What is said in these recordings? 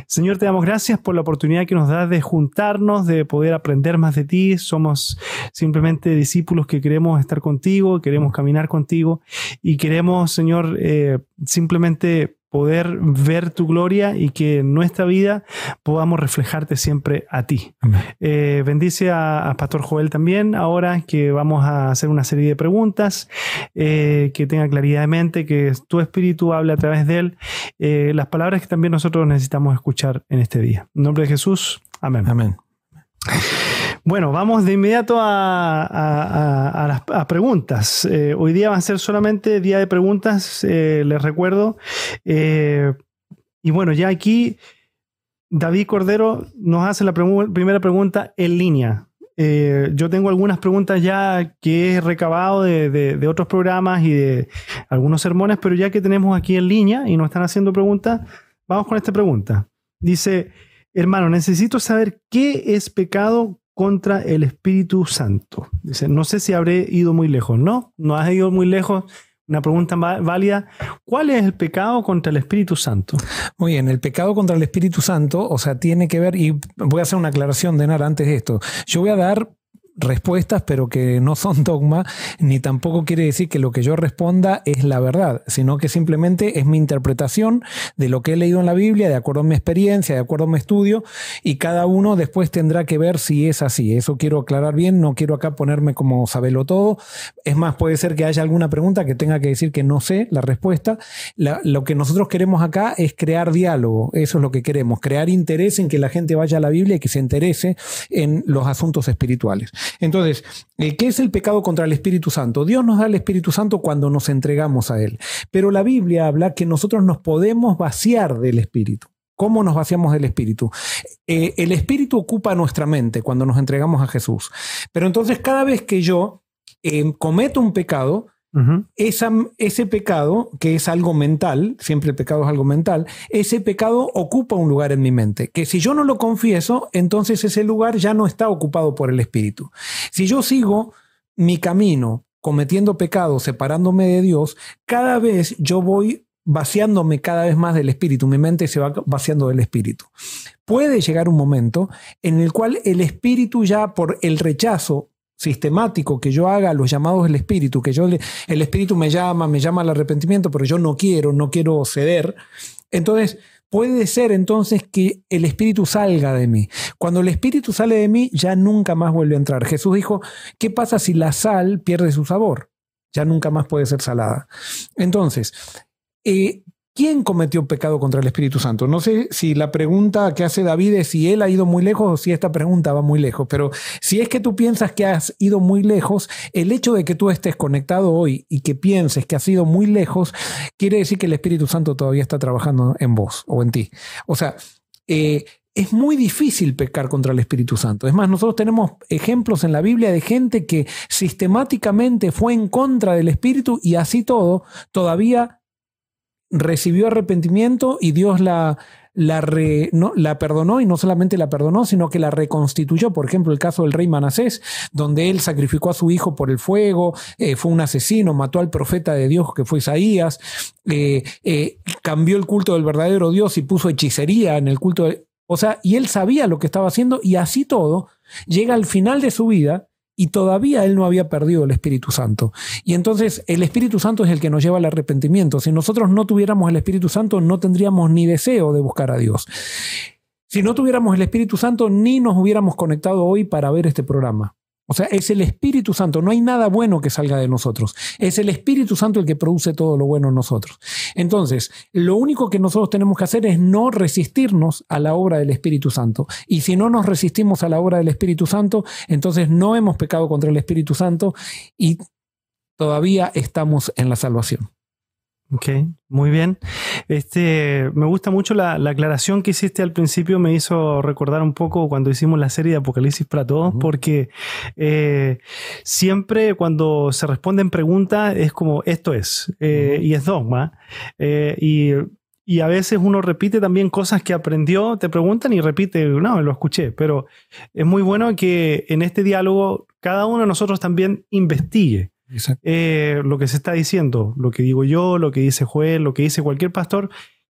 Señor, te damos gracias por la oportunidad que nos das de juntarnos, de poder aprender más de ti. Somos simplemente discípulos que queremos estar contigo, queremos caminar contigo y queremos, Señor, simplemente poder ver tu gloria y que en nuestra vida podamos reflejarte siempre a ti. Bendice a Pastor Joel también, ahora que vamos a hacer una serie de preguntas, que tenga claridad de mente, que tu espíritu hable a través de él, las palabras que también nosotros necesitamos escuchar en este día. En nombre de Jesús, amén. Amén. Bueno, vamos de inmediato a las preguntas. Hoy día va a ser solamente día de preguntas, les recuerdo. Y bueno, ya aquí David Cordero nos hace la primera pregunta en línea. Yo tengo algunas preguntas ya que he recabado de otros programas y de algunos sermones, pero ya que tenemos aquí en línea y nos están haciendo preguntas, vamos con esta pregunta. Dice: hermano, necesito saber qué es pecado contra el Espíritu Santo. Dice, no sé si habré ido muy lejos. No has ido muy lejos. Una pregunta válida. ¿Cuál es el pecado contra el Espíritu Santo? Muy bien, el pecado contra el Espíritu Santo, o sea, tiene que ver, y voy a hacer una aclaración de nada antes de esto. Yo voy a dar respuestas, pero que no son dogma, ni tampoco quiere decir que lo que yo responda es la verdad, sino que simplemente es mi interpretación de lo que he leído en la Biblia, de acuerdo a mi experiencia, de acuerdo a mi estudio, y cada uno después tendrá que ver si es así. Eso quiero aclarar bien, no quiero acá ponerme como sabelo todo. Es más, puede ser que haya alguna pregunta que tenga que decir que no sé la respuesta. Lo que nosotros queremos acá es crear diálogo, eso es lo que queremos, crear interés en que la gente vaya a la Biblia y que se interese en los asuntos espirituales. Entonces, ¿qué es el pecado contra el Espíritu Santo? Dios nos da el Espíritu Santo cuando nos entregamos a Él. Pero la Biblia habla que nosotros nos podemos vaciar del Espíritu. ¿Cómo nos vaciamos del Espíritu? El Espíritu ocupa nuestra mente cuando nos entregamos a Jesús. Pero entonces cada vez que yo cometo un pecado, ese pecado, que es algo mental, siempre el pecado es algo mental, ese pecado ocupa un lugar en mi mente, que si yo no lo confieso, entonces ese lugar ya no está ocupado por el Espíritu. Si yo sigo mi camino cometiendo pecados, separándome de Dios, cada vez yo voy vaciándome cada vez más del Espíritu, mi mente se va vaciando del Espíritu. Puede llegar un momento en el cual el Espíritu ya por el rechazo sistemático que yo haga los llamados del Espíritu, que el Espíritu me llama al arrepentimiento, pero yo no quiero ceder. Entonces, puede ser entonces que el Espíritu salga de mí. Cuando el Espíritu sale de mí, ya nunca más vuelve a entrar. Jesús dijo, ¿qué pasa si la sal pierde su sabor? Ya nunca más puede ser salada. Entonces, ¿quién cometió pecado contra el Espíritu Santo? No sé si la pregunta que hace David es si él ha ido muy lejos o si esta pregunta va muy lejos, pero si es que tú piensas que has ido muy lejos, el hecho de que tú estés conectado hoy y que pienses que has ido muy lejos, quiere decir que el Espíritu Santo todavía está trabajando en vos o en ti. O sea, es muy difícil pecar contra el Espíritu Santo. Es más, nosotros tenemos ejemplos en la Biblia de gente que sistemáticamente fue en contra del Espíritu y así todo, todavía recibió arrepentimiento y Dios la perdonó, y no solamente la perdonó, sino que la reconstituyó. Por ejemplo, el caso del rey Manasés, donde él sacrificó a su hijo por el fuego, fue un asesino, mató al profeta de Dios que fue Isaías, cambió el culto del verdadero Dios y puso hechicería en el culto o sea, y él sabía lo que estaba haciendo, y así todo llega al final de su vida y todavía él no había perdido el Espíritu Santo. Y entonces el Espíritu Santo es el que nos lleva al arrepentimiento. Si nosotros no tuviéramos el Espíritu Santo, no tendríamos ni deseo de buscar a Dios. Si no tuviéramos el Espíritu Santo, ni nos hubiéramos conectado hoy para ver este programa. O sea, es el Espíritu Santo. No hay nada bueno que salga de nosotros. Es el Espíritu Santo el que produce todo lo bueno en nosotros. Entonces, lo único que nosotros tenemos que hacer es no resistirnos a la obra del Espíritu Santo. Y si no nos resistimos a la obra del Espíritu Santo, entonces no hemos pecado contra el Espíritu Santo y todavía estamos en la salvación. Ok, muy bien. Me gusta mucho la aclaración que hiciste al principio, me hizo recordar un poco cuando hicimos la serie de Apocalipsis para Todos, porque siempre cuando se responden preguntas es como esto es, y es dogma, y a veces uno repite también cosas que aprendió, te preguntan y repite, no, lo escuché, pero es muy bueno que en este diálogo cada uno de nosotros también investigue. Lo que se está diciendo, lo que digo yo, lo que dice Joel, lo que dice cualquier pastor,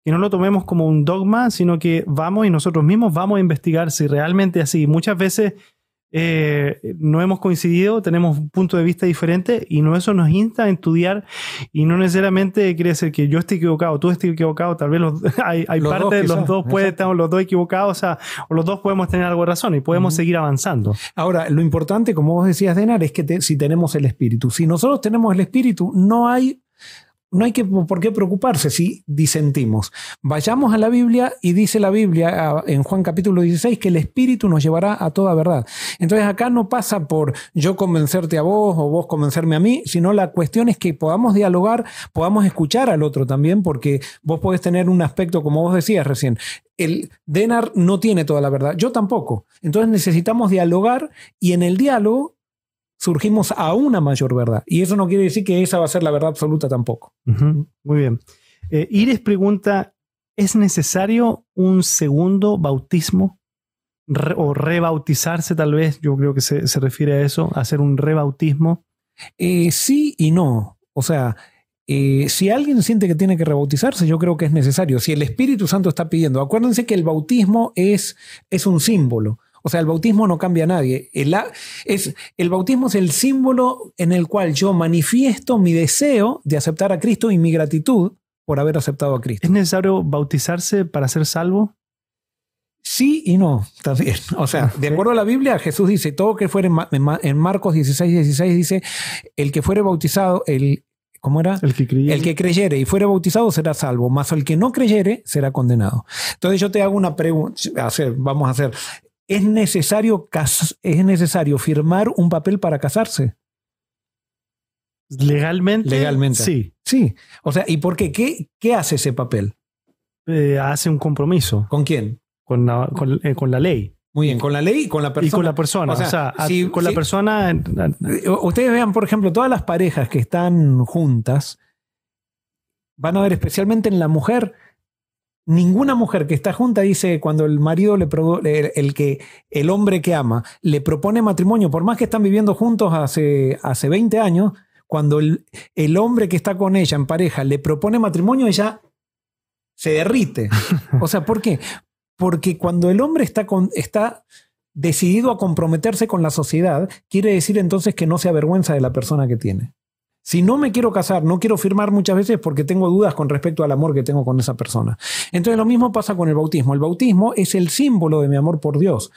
que no lo tomemos como un dogma, sino que vamos y nosotros mismos vamos a investigar si realmente es así. Muchas veces no hemos coincidido, tenemos un punto de vista diferente y eso nos insta a estudiar, y no necesariamente quiere decir que yo esté equivocado, tú estés equivocado, tal vez hay parte de los dos, puede estar los dos equivocados, o los dos podemos tener algo de razón y podemos seguir avanzando. Ahora, lo importante, como vos decías, Denar, es que si tenemos el Espíritu. Si nosotros tenemos el Espíritu, no hay por qué preocuparse si disentimos. Vayamos a la Biblia, y dice la Biblia en Juan capítulo 16 que el Espíritu nos llevará a toda verdad. Entonces acá no pasa por yo convencerte a vos o vos convencerme a mí, sino la cuestión es que podamos dialogar, podamos escuchar al otro también, porque vos podés tener un aspecto, como vos decías recién, el Denar no tiene toda la verdad, yo tampoco. Entonces necesitamos dialogar, y en el diálogo surgimos a una mayor verdad. Y eso no quiere decir que esa va a ser la verdad absoluta tampoco. Muy bien. Iris pregunta, ¿es necesario un segundo bautismo? O rebautizarse, tal vez. Yo creo que se refiere a eso, hacer un rebautismo. Sí y no. O sea, si alguien siente que tiene que rebautizarse, yo creo que es necesario. Si el Espíritu Santo está pidiendo, acuérdense que el bautismo es un símbolo. O sea, el bautismo no cambia a nadie. El bautismo es el símbolo en el cual yo manifiesto mi deseo de aceptar a Cristo y mi gratitud por haber aceptado a Cristo. ¿Es necesario bautizarse para ser salvo? Sí y no, también. O sea, de acuerdo a la Biblia, Jesús dice, todo que fuere en Marcos 16 dice, el que fuere bautizado, ¿cómo era? El que creyere y fuere bautizado será salvo, mas el que no creyere será condenado. Entonces yo te hago una pregunta, vamos a hacer... ¿Es necesario firmar un papel para casarse? Legalmente. Sí. O sea, ¿y por qué? ¿Qué hace ese papel? Hace un compromiso. ¿Con quién? Con la ley. Muy bien, con la ley y con la persona. Y con la persona. O sea, con la persona. Ustedes vean, por ejemplo, todas las parejas que están juntas, van a ver especialmente en la mujer. Ninguna mujer que está junta dice, cuando el marido el hombre que ama le propone matrimonio, por más que están viviendo juntos hace 20 años, cuando el hombre que está con ella en pareja le propone matrimonio, ella se derrite. O sea, ¿por qué? Porque cuando el hombre está decidido a comprometerse con la sociedad, quiere decir entonces que no se avergüenza de la persona que tiene. Si no me quiero casar, no quiero firmar muchas veces porque tengo dudas con respecto al amor que tengo con esa persona. Entonces lo mismo pasa con el bautismo. El bautismo es el símbolo de mi amor por Dios.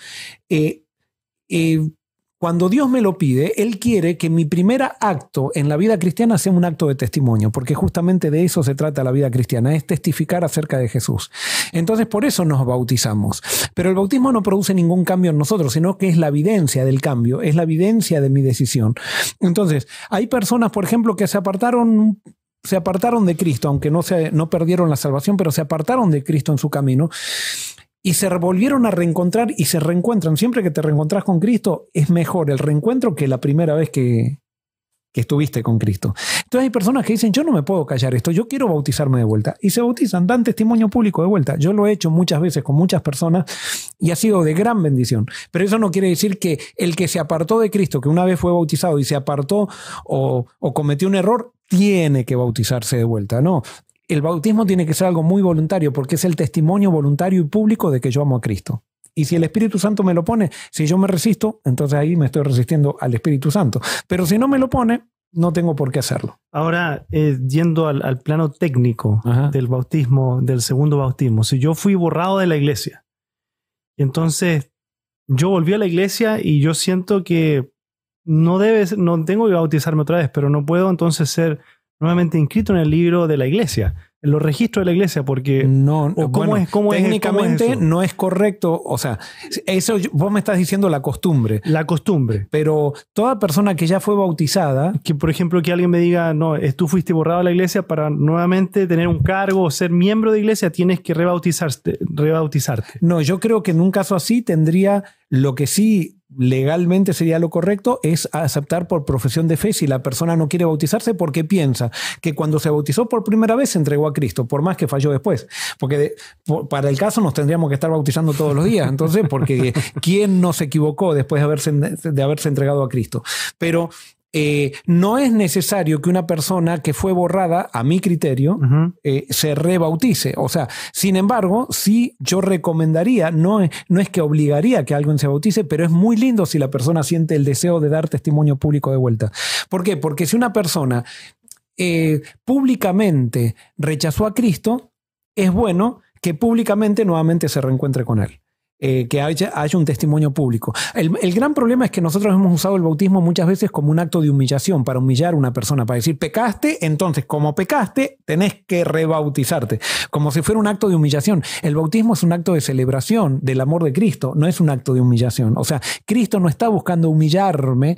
Cuando Dios me lo pide, Él quiere que mi primer acto en la vida cristiana sea un acto de testimonio, porque justamente de eso se trata la vida cristiana, es testificar acerca de Jesús. Entonces por eso nos bautizamos. Pero el bautismo no produce ningún cambio en nosotros, sino que es la evidencia del cambio, es la evidencia de mi decisión. Entonces, hay personas, por ejemplo, que se apartaron de Cristo, aunque no perdieron la salvación, pero se apartaron de Cristo en su camino, y se volvieron a reencontrar y se reencuentran. Siempre que te reencontrás con Cristo, es mejor el reencuentro que la primera vez que estuviste con Cristo. Entonces hay personas que dicen, yo no me puedo callar esto, yo quiero bautizarme de vuelta. Y se bautizan, dan testimonio público de vuelta. Yo lo he hecho muchas veces con muchas personas y ha sido de gran bendición. Pero eso no quiere decir que el que se apartó de Cristo, que una vez fue bautizado y se apartó o cometió un error, tiene que bautizarse de vuelta. No. El bautismo tiene que ser algo muy voluntario, porque es el testimonio voluntario y público de que yo amo a Cristo. Y si el Espíritu Santo me lo pone, si yo me resisto, entonces ahí me estoy resistiendo al Espíritu Santo. Pero si no me lo pone, no tengo por qué hacerlo. Ahora, yendo al plano técnico del bautismo, del segundo bautismo, si yo fui borrado de la iglesia, entonces yo volví a la iglesia y yo siento que no tengo que bautizarme otra vez, pero no puedo entonces ser nuevamente inscrito en el libro de la iglesia, en los registros de la iglesia, porque técnicamente no es correcto. O sea, eso vos me estás diciendo la costumbre. La costumbre. Pero toda persona que ya fue bautizada... Que, por ejemplo, que alguien me diga, no, tú fuiste borrado de la iglesia, para nuevamente tener un cargo o ser miembro de iglesia tienes que rebautizarte. No, yo creo que en un caso así tendría, lo que sí legalmente sería lo correcto, es aceptar por profesión de fe si la persona no quiere bautizarse porque piensa que cuando se bautizó por primera vez se entregó a Cristo, por más que falló después. Porque para el caso nos tendríamos que estar bautizando todos los días, entonces, porque ¿quién no se equivocó después de haberse entregado a Cristo? Pero no es necesario que una persona que fue borrada, a mi criterio, se rebautice. O sea, sin embargo, sí yo recomendaría, no es que obligaría que alguien se bautice, pero es muy lindo si la persona siente el deseo de dar testimonio público de vuelta. ¿Por qué? Porque si una persona públicamente rechazó a Cristo, es bueno que públicamente nuevamente se reencuentre con él. Que haya un testimonio público. El gran problema es que nosotros hemos usado el bautismo muchas veces como un acto de humillación, para humillar a una persona, para decir, pecaste, entonces como pecaste, tenés que rebautizarte, como si fuera un acto de humillación. El bautismo es un acto de celebración del amor de Cristo, no es un acto de humillación. O sea, Cristo no está buscando humillarme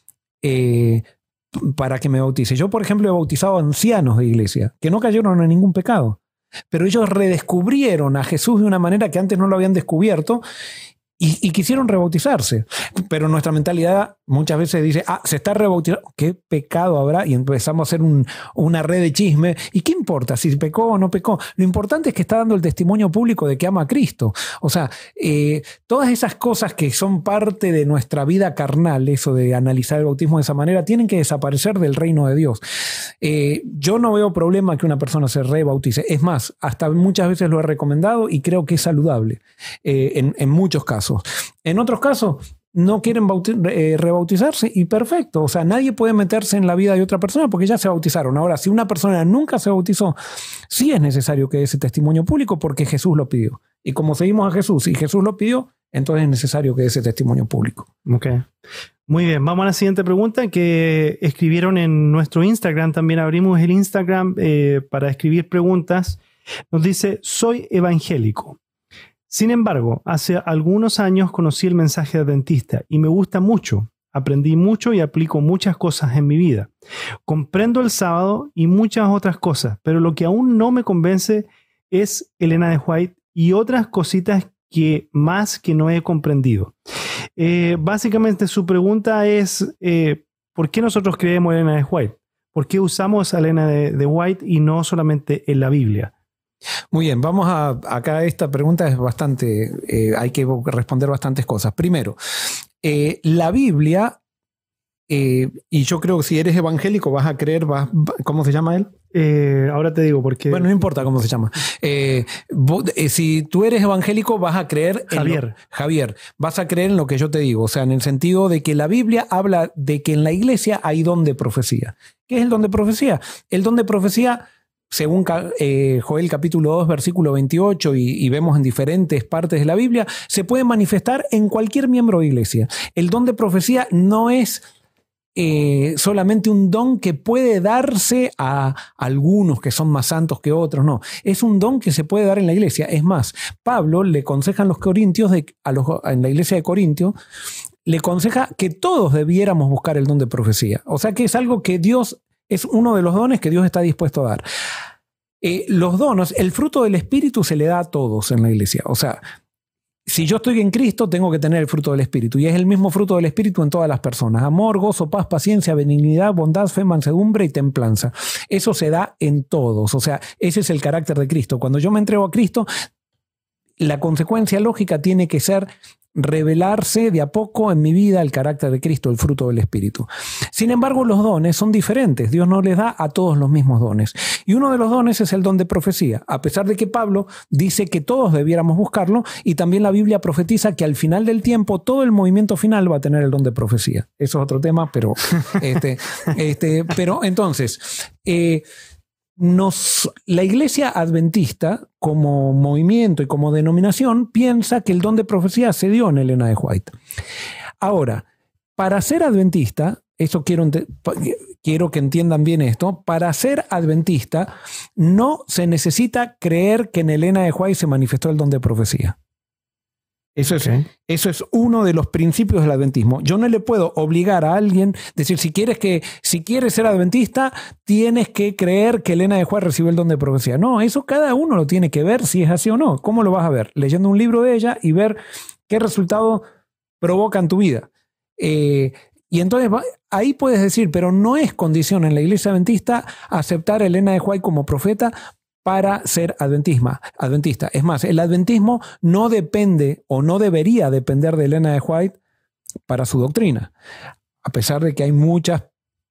para que me bautice. Yo, por ejemplo, he bautizado a ancianos de iglesia que no cayeron en ningún pecado. Pero ellos redescubrieron a Jesús de una manera que antes no lo habían descubierto y quisieron rebautizarse. Pero nuestra mentalidad muchas veces dice, se está rebautizando, ¿qué pecado habrá? Y empezamos a hacer una red de chisme. ¿Y qué importa si pecó o no pecó? Lo importante es que está dando el testimonio público de que ama a Cristo. O sea, todas esas cosas que son parte de nuestra vida carnal, eso de analizar el bautismo de esa manera, tienen que desaparecer del reino de Dios. Yo no veo problema que una persona se rebautice. Es más, hasta muchas veces lo he recomendado y creo que es saludable en muchos casos. En otros casos, no quieren rebautizarse y perfecto. O sea, nadie puede meterse en la vida de otra persona porque ya se bautizaron. Ahora, si una persona nunca se bautizó, sí es necesario que dé ese testimonio público porque Jesús lo pidió. Y como seguimos a Jesús y Jesús lo pidió, entonces es necesario que dé ese testimonio público. Ok. Muy bien, vamos a la siguiente pregunta que escribieron en nuestro Instagram. También abrimos el Instagram para escribir preguntas. Nos dice, soy evangélico. Sin embargo, hace algunos años conocí el mensaje adventista y me gusta mucho. Aprendí mucho y aplico muchas cosas en mi vida. Comprendo el sábado y muchas otras cosas, pero lo que aún no me convence es Elena de White y otras cositas que no he comprendido. Básicamente su pregunta es, ¿por qué nosotros creemos en Elena de White? ¿Por qué usamos a Elena de White y no solamente en la Biblia? Muy bien, vamos acá esta pregunta es bastante, hay que responder bastantes cosas. Primero, la Biblia, y yo creo que si eres evangélico vas a creer, ¿cómo se llama él? Ahora te digo porque... Bueno, no importa cómo se llama. Si tú eres evangélico vas a creer... Javier, vas a creer en lo que yo te digo. O sea, en el sentido de que la Biblia habla de que en la iglesia hay don de profecía. ¿Qué es el don de profecía? El don de profecía... Según Joel capítulo 2, versículo 28, y vemos en diferentes partes de la Biblia, se puede manifestar en cualquier miembro de iglesia. El don de profecía no es solamente un don que puede darse a algunos que son más santos que otros, no. Es un don que se puede dar en la iglesia. Es más, Pablo le aconseja a los corintios, en la iglesia de Corintio, le aconseja que todos debiéramos buscar el don de profecía. O sea que es algo que Dios... Es uno de los dones que Dios está dispuesto a dar. Los dones, el fruto del Espíritu se le da a todos en la iglesia. O sea, si yo estoy en Cristo, tengo que tener el fruto del Espíritu. Y es el mismo fruto del Espíritu en todas las personas. Amor, gozo, paz, paciencia, benignidad, bondad, fe, mansedumbre y templanza. Eso se da en todos. O sea, ese es el carácter de Cristo. Cuando yo me entrego a Cristo, la consecuencia lógica tiene que ser revelarse de a poco en mi vida el carácter de Cristo, el fruto del Espíritu. Sin embargo, los dones son diferentes. Dios no les da a todos los mismos dones. Y uno de los dones es el don de profecía, a pesar de que Pablo dice que todos debiéramos buscarlo, y también la Biblia profetiza que al final del tiempo todo el movimiento final va a tener el don de profecía. Eso es otro tema, pero pero entonces la iglesia adventista como movimiento y como denominación piensa que el don de profecía se dio en Elena de White. Ahora, para ser adventista, eso quiero que entiendan bien esto, para ser adventista no se necesita creer que en Elena de White se manifestó el don de profecía. Eso es uno de los principios del adventismo. Yo no le puedo obligar a alguien, decir, si quieres ser adventista, tienes que creer que Elena de White recibió el don de profecía. No, eso cada uno lo tiene que ver si es así o no. ¿Cómo lo vas a ver? Leyendo un libro de ella y ver qué resultado provoca en tu vida. Y entonces ahí puedes decir, pero no es condición en la iglesia adventista aceptar a Elena de White como profeta para ser adventista. Es más, el adventismo no depende o no debería depender de Elena de White para su doctrina. A pesar de que hay muchas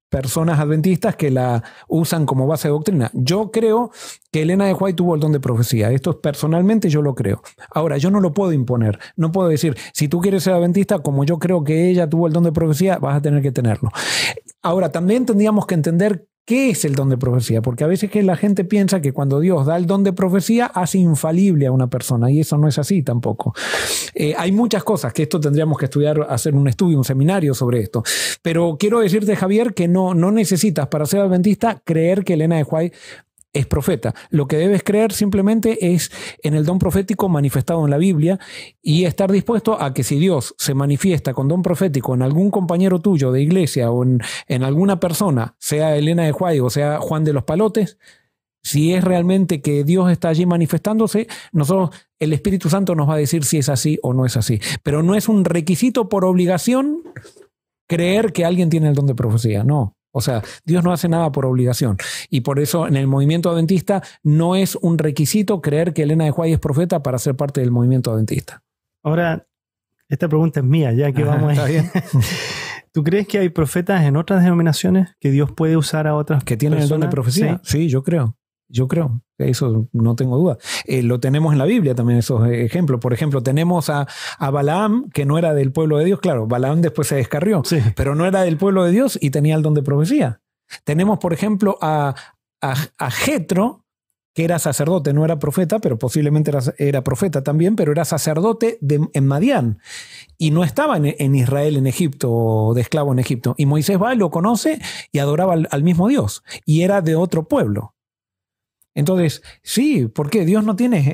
personas adventistas que la usan como base de doctrina. Yo creo que Elena de White tuvo el don de profecía. Esto personalmente yo lo creo. Ahora, yo no lo puedo imponer. No puedo decir, si tú quieres ser adventista, como yo creo que ella tuvo el don de profecía, vas a tener que tenerlo. Ahora, también tendríamos que entender qué es el don de profecía, porque a veces que la gente piensa que cuando Dios da el don de profecía hace infalible a una persona, y eso no es así tampoco. Hay muchas cosas que esto tendríamos que estudiar, hacer un estudio, un seminario sobre esto. Pero quiero decirte, Javier, que no necesitas para ser adventista creer que Elena de White es profeta. Lo que debes creer simplemente es en el don profético manifestado en la Biblia y estar dispuesto a que si Dios se manifiesta con don profético en algún compañero tuyo de iglesia o en alguna persona, sea Elena de White o sea Juan de los Palotes, si es realmente que Dios está allí manifestándose, nosotros, el Espíritu Santo nos va a decir si es así o no es así. Pero no es un requisito por obligación creer que alguien tiene el don de profecía, no. O sea, Dios no hace nada por obligación. Y por eso en el movimiento adventista no es un requisito creer que Elena de White es profeta para ser parte del movimiento adventista. Ahora, esta pregunta es mía, ya que vamos ¿está bien? ¿Tú crees que hay profetas en otras denominaciones que Dios puede usar a otras que tienen el don de profecía? Sí, yo creo. Eso no tengo duda. Lo tenemos en la Biblia también, esos ejemplos. Por ejemplo, tenemos a Balaam, que no era del pueblo de Dios. Claro, Balaam después se descarrió, sí, pero no era del pueblo de Dios y tenía el don de profecía. Tenemos, por ejemplo, a Jetro, que era sacerdote, no era profeta, pero posiblemente era profeta también, pero era sacerdote en Madián. Y no estaba en Israel, en Egipto, o de esclavo en Egipto. Y Moisés va, lo conoce y adoraba al mismo Dios. Y era de otro pueblo. Entonces, sí, ¿por qué? Dios no tiene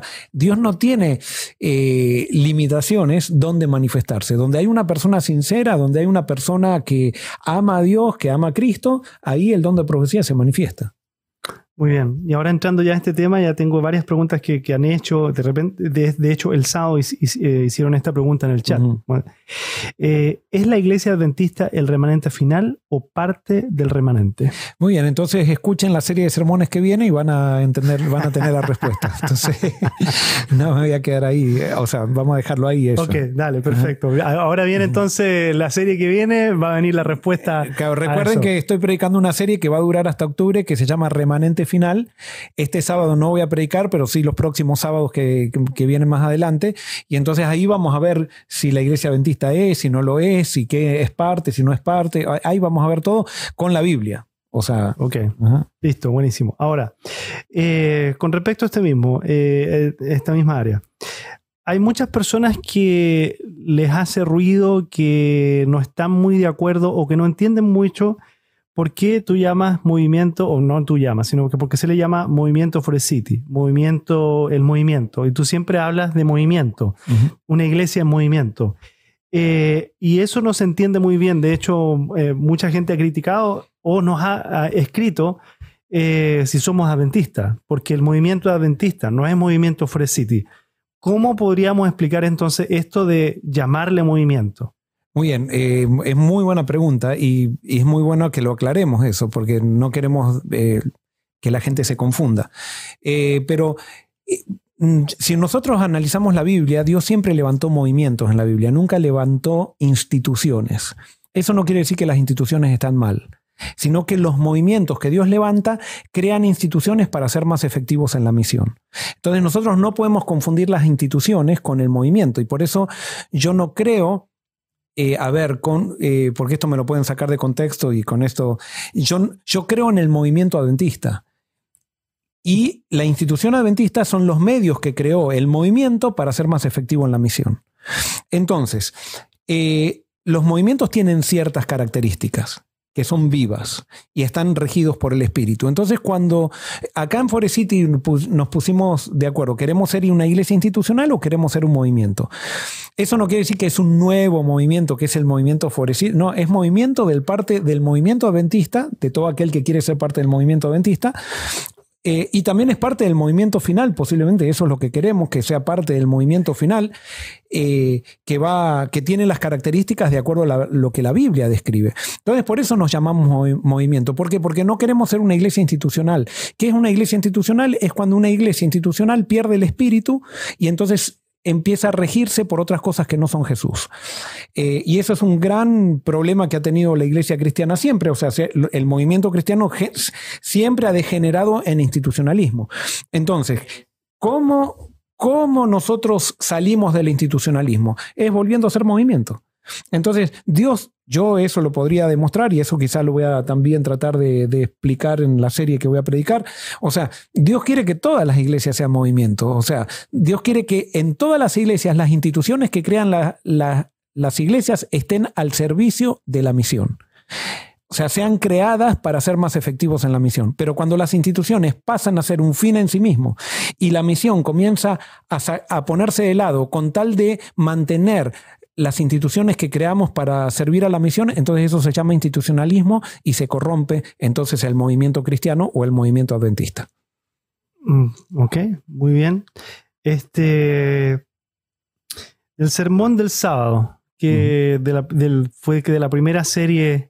limitaciones donde manifestarse. Donde hay una persona sincera, donde hay una persona que ama a Dios, que ama a Cristo, ahí el don de profecía se manifiesta. Muy bien. Y ahora entrando ya a este tema, ya tengo varias preguntas que han hecho. De repente, de hecho, el sábado hicieron esta pregunta en el chat. Uh-huh. Bueno, ¿es la iglesia adventista el remanente final o parte del remanente? Muy bien, entonces escuchen la serie de sermones que viene y van a tener la respuesta. Entonces, no me voy a quedar ahí. O sea, vamos a dejarlo ahí. Eso. Ok, dale, perfecto. Uh-huh. Ahora viene entonces la serie que viene, va a venir la respuesta. Claro, recuerden que estoy predicando una serie que va a durar hasta octubre, que se llama Remanente Final. Este sábado no voy a predicar, pero sí los próximos sábados que vienen más adelante. Y entonces ahí vamos a ver si la iglesia adventista es, si no lo es, si qué es parte, si no es parte. Ahí vamos a ver todo con la Biblia. O sea, ok, listo, buenísimo. Ahora, con respecto a esta misma área, hay muchas personas que les hace ruido, que no están muy de acuerdo o que no entienden mucho por qué tú llamas movimiento, o no tú llamas, sino que porque se le llama movimiento for the city, el movimiento, y tú siempre hablas de movimiento, una iglesia en movimiento. Y eso no se entiende muy bien. De hecho, mucha gente ha criticado o nos ha escrito si somos adventistas, porque el movimiento adventista no es movimiento for the city. ¿Cómo podríamos explicar entonces esto de llamarle movimiento? Muy bien, es muy buena pregunta y es muy bueno que lo aclaremos eso, porque no queremos que la gente se confunda. Pero si nosotros analizamos la Biblia, Dios siempre levantó movimientos en la Biblia, nunca levantó instituciones. Eso no quiere decir que las instituciones están mal, sino que los movimientos que Dios levanta crean instituciones para ser más efectivos en la misión. Entonces nosotros no podemos confundir las instituciones con el movimiento, y por eso yo no creo... porque esto me lo pueden sacar de contexto y con esto, yo creo en el movimiento adventista y la institución adventista son los medios que creó el movimiento para ser más efectivo en la misión. Entonces, los movimientos tienen ciertas características que son vivas y están regidos por el Espíritu. Entonces, cuando acá en Forest City nos pusimos de acuerdo, ¿queremos ser una iglesia institucional o queremos ser un movimiento? Eso no quiere decir que es un nuevo movimiento, que es el movimiento Forest City. No, es movimiento parte del movimiento adventista, de todo aquel que quiere ser parte del movimiento adventista. Y también es parte del movimiento final, posiblemente eso es lo que queremos, que sea parte del movimiento final, que tiene las características de acuerdo a lo que la Biblia describe. Entonces, por eso nos llamamos movimiento. ¿Por qué? Porque no queremos ser una iglesia institucional. ¿Qué es una iglesia institucional? Es cuando una iglesia institucional pierde el espíritu y entonces empieza a regirse por otras cosas que no son Jesús. Y eso es un gran problema que ha tenido la iglesia cristiana siempre. O sea, el movimiento cristiano siempre ha degenerado en institucionalismo. Entonces, ¿cómo nosotros salimos del institucionalismo? Es volviendo a ser movimiento. Entonces, Dios, yo eso lo podría demostrar y eso quizás lo voy a también tratar de explicar en la serie que voy a predicar. O sea, Dios quiere que todas las iglesias sean movimientos. O sea, Dios quiere que en todas las iglesias, las instituciones que crean las iglesias estén al servicio de la misión. O sea, sean creadas para ser más efectivos en la misión. Pero cuando las instituciones pasan a ser un fin en sí mismo y la misión comienza a ponerse de lado con tal de mantener las instituciones que creamos para servir a la misión, entonces eso se llama institucionalismo y se corrompe entonces el movimiento cristiano o el movimiento adventista. Ok, muy bien. El sermón del sábado, que fue de la primera serie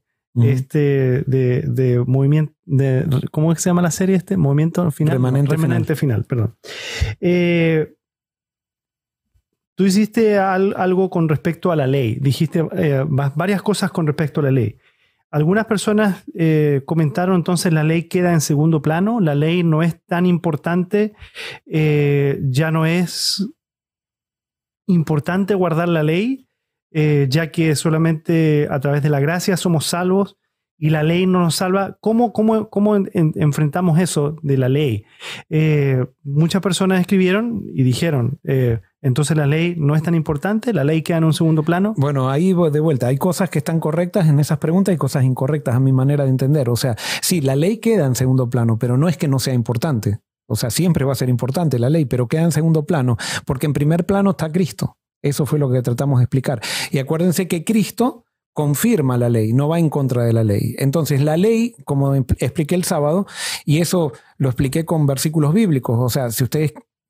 de movimiento, ¿cómo es que se llama la serie? Movimiento final. Remanente final, perdón. Tú hiciste algo con respecto a la ley. Dijiste varias cosas con respecto a la ley. Algunas personas comentaron entonces la ley queda en segundo plano, la ley no es tan importante, ya no es importante guardar la ley, ya que solamente a través de la gracia somos salvos y la ley no nos salva. ¿Cómo enfrentamos eso de la ley? Muchas personas escribieron y dijeron, entonces la ley no es tan importante, la ley queda en un segundo plano. Bueno, ahí de vuelta, hay cosas que están correctas en esas preguntas y cosas incorrectas a mi manera de entender. O sea, sí, la ley queda en segundo plano, pero no es que no sea importante. O sea, siempre va a ser importante la ley, pero queda en segundo plano, porque en primer plano está Cristo. Eso fue lo que tratamos de explicar. Y acuérdense que Cristo confirma la ley, no va en contra de la ley. Entonces, la ley, como expliqué el sábado, y eso lo expliqué con versículos bíblicos, o sea, si ustedes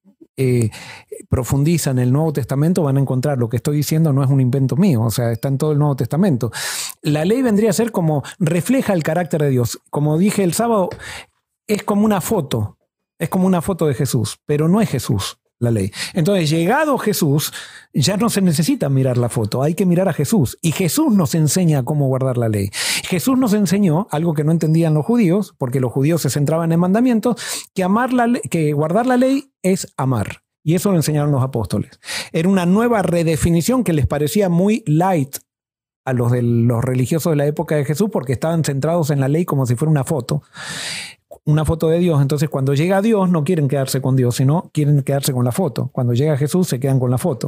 profundizan el Nuevo Testamento van a encontrar lo que estoy diciendo no es un invento mío, o sea, está en todo el Nuevo Testamento. La ley vendría a ser como refleja el carácter de Dios. Como dije el sábado, es como una foto de Jesús, pero no es Jesús la ley. Entonces, llegado Jesús, ya no se necesita mirar la foto, hay que mirar a Jesús. Y Jesús nos enseña cómo guardar la ley. Jesús nos enseñó algo que no entendían los judíos, porque los judíos se centraban en mandamientos, que guardar la ley es amar. Y eso lo enseñaron los apóstoles. Era una nueva redefinición que les parecía muy light a los religiosos de la época de Jesús, porque estaban centrados en la ley como si fuera una foto de Dios. Entonces, cuando llega Dios, no quieren quedarse con Dios, sino quieren quedarse con la foto. Cuando llega Jesús, se quedan con la foto.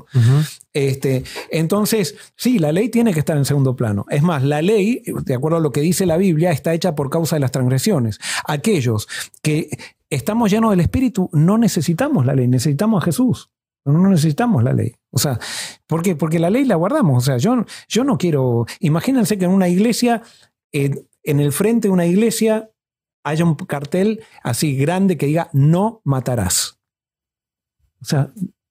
Entonces, sí, la ley tiene que estar en segundo plano. Es más, la ley, de acuerdo a lo que dice la Biblia, está hecha por causa de las transgresiones. Aquellos que estamos llenos del Espíritu, no necesitamos la ley, necesitamos a Jesús. No necesitamos la ley. O sea, ¿por qué? Porque la ley la guardamos. O sea, yo no quiero... Imagínense que en una iglesia, en el frente de una iglesia, haya un cartel así grande que diga no matarás. O sea,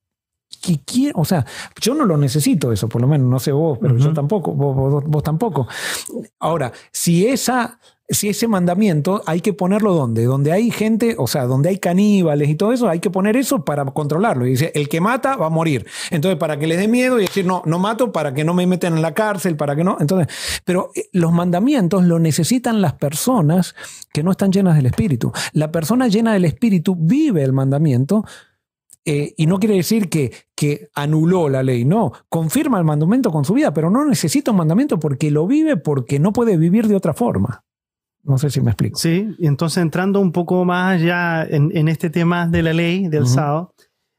yo no lo necesito eso, por lo menos, no sé vos, pero yo tampoco, vos tampoco. Ahora, si ese mandamiento hay que ponerlo donde hay gente, o sea, donde hay caníbales y todo eso, hay que poner eso para controlarlo. Y dice, el que mata va a morir. Entonces, para que les dé miedo y decir, no mato para que no me metan en la cárcel, para que no. Entonces, pero los mandamientos lo necesitan las personas que no están llenas del Espíritu. La persona llena del Espíritu vive el mandamiento. Y no quiere decir que anuló la ley, no, confirma el mandamiento con su vida, pero no necesita un mandamiento porque lo vive, porque no puede vivir de otra forma. No sé si me explico. Sí, y entonces entrando un poco más ya en este tema de la ley del sábado,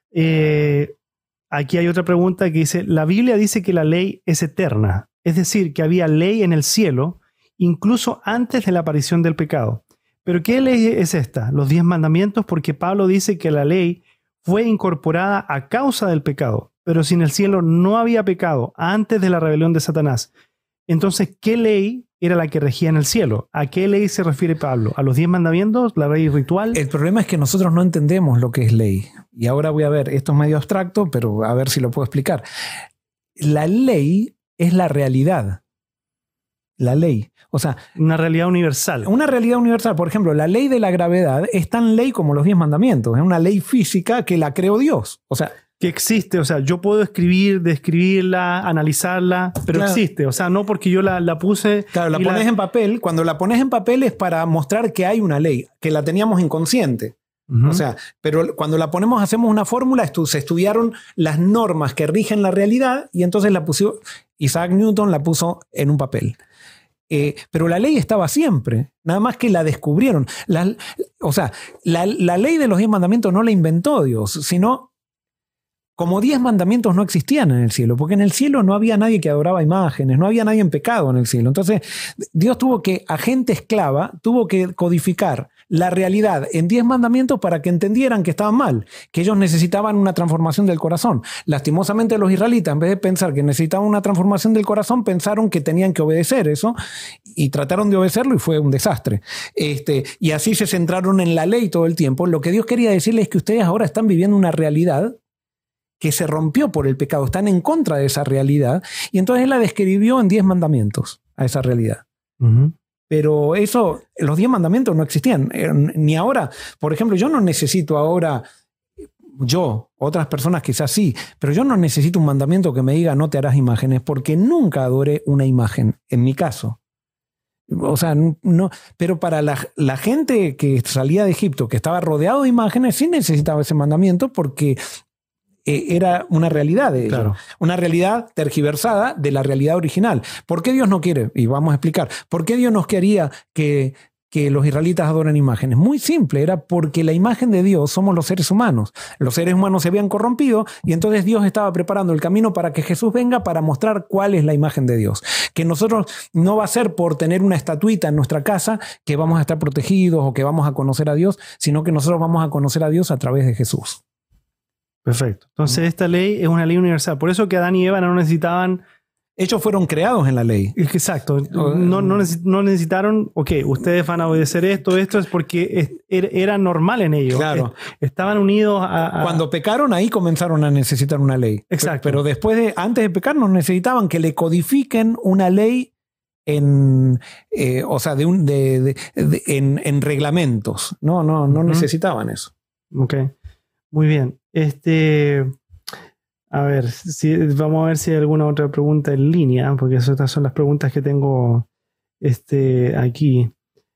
aquí hay otra pregunta que dice, la Biblia dice que la ley es eterna, es decir, que había ley en el cielo incluso antes de la aparición del pecado. ¿Pero qué ley es esta? Los 10 mandamientos, porque Pablo dice que la ley fue incorporada a causa del pecado, pero si en el cielo no había pecado antes de la rebelión de Satanás, entonces, ¿qué ley era la que regía en el cielo? ¿A qué ley se refiere Pablo? ¿A los 10 mandamientos? ¿La ley ritual? El problema es que nosotros no entendemos lo que es ley. Y ahora voy a ver, esto es medio abstracto, pero a ver si lo puedo explicar. La ley es la realidad. La ley. O sea, una realidad universal. Una realidad universal. Por ejemplo, la ley de la gravedad es tan ley como los 10 mandamientos. Es una ley física que la creó Dios. O sea, que existe, o sea, yo puedo escribir, describirla, analizarla, pero claro, existe, o sea, no porque yo la puse... Claro, la pones en papel. Cuando la pones en papel es para mostrar que hay una ley, que la teníamos inconsciente. O sea, pero cuando la ponemos, hacemos una fórmula, se estudiaron las normas que rigen la realidad y entonces Isaac Newton la puso en un papel. Pero la ley estaba siempre, nada más que la descubrieron. La ley de los 10 mandamientos no la inventó Dios, sino como 10 mandamientos no existían en el cielo, porque en el cielo no había nadie que adoraba imágenes, no había nadie en pecado en el cielo. Entonces, Dios tuvo que, a gente esclava, tuvo que codificar la realidad en 10 mandamientos para que entendieran que estaban mal, que ellos necesitaban una transformación del corazón. Lastimosamente los israelitas, en vez de pensar que necesitaban una transformación del corazón, pensaron que tenían que obedecer eso y trataron de obedecerlo y fue un desastre. Y así se centraron en la ley todo el tiempo. Lo que Dios quería decirles es que ustedes ahora están viviendo una realidad que se rompió por el pecado, están en contra de esa realidad, y entonces Él la describió en 10 mandamientos a esa realidad. Pero eso, los 10 mandamientos no existían, ni ahora. Por ejemplo, yo no necesito ahora, otras personas quizás sí, pero yo no necesito un mandamiento que me diga no te harás imágenes, porque nunca adoré una imagen, en mi caso. O sea, no, pero para la gente que salía de Egipto, que estaba rodeado de imágenes, sí necesitaba ese mandamiento porque era una realidad de ellos, claro. Una realidad tergiversada de la realidad original. ¿Por qué Dios no quiere? Y vamos a explicar. ¿Por qué Dios nos quería que los israelitas adoren imágenes? Muy simple, era porque la imagen de Dios somos los seres humanos. Los seres humanos se habían corrompido y entonces Dios estaba preparando el camino para que Jesús venga para mostrar cuál es la imagen de Dios. Que nosotros no va a ser por tener una estatuita en nuestra casa que vamos a estar protegidos o que vamos a conocer a Dios, sino que nosotros vamos a conocer a Dios a través de Jesús. Perfecto. Entonces esta ley es una ley universal. Por eso que Adán y Eva no necesitaban... Ellos fueron creados en la ley. Exacto. No necesitaron, ustedes van a obedecer esto es porque era normal en ellos. Claro. Estaban unidos a... Cuando pecaron, ahí comenzaron a necesitar una ley. Exacto. Pero antes de pecar, no necesitaban que le codifiquen una ley en reglamentos. No necesitaban eso. Ok. Muy bien. A ver, vamos a ver si hay alguna otra pregunta en línea, porque estas son las preguntas que tengo aquí.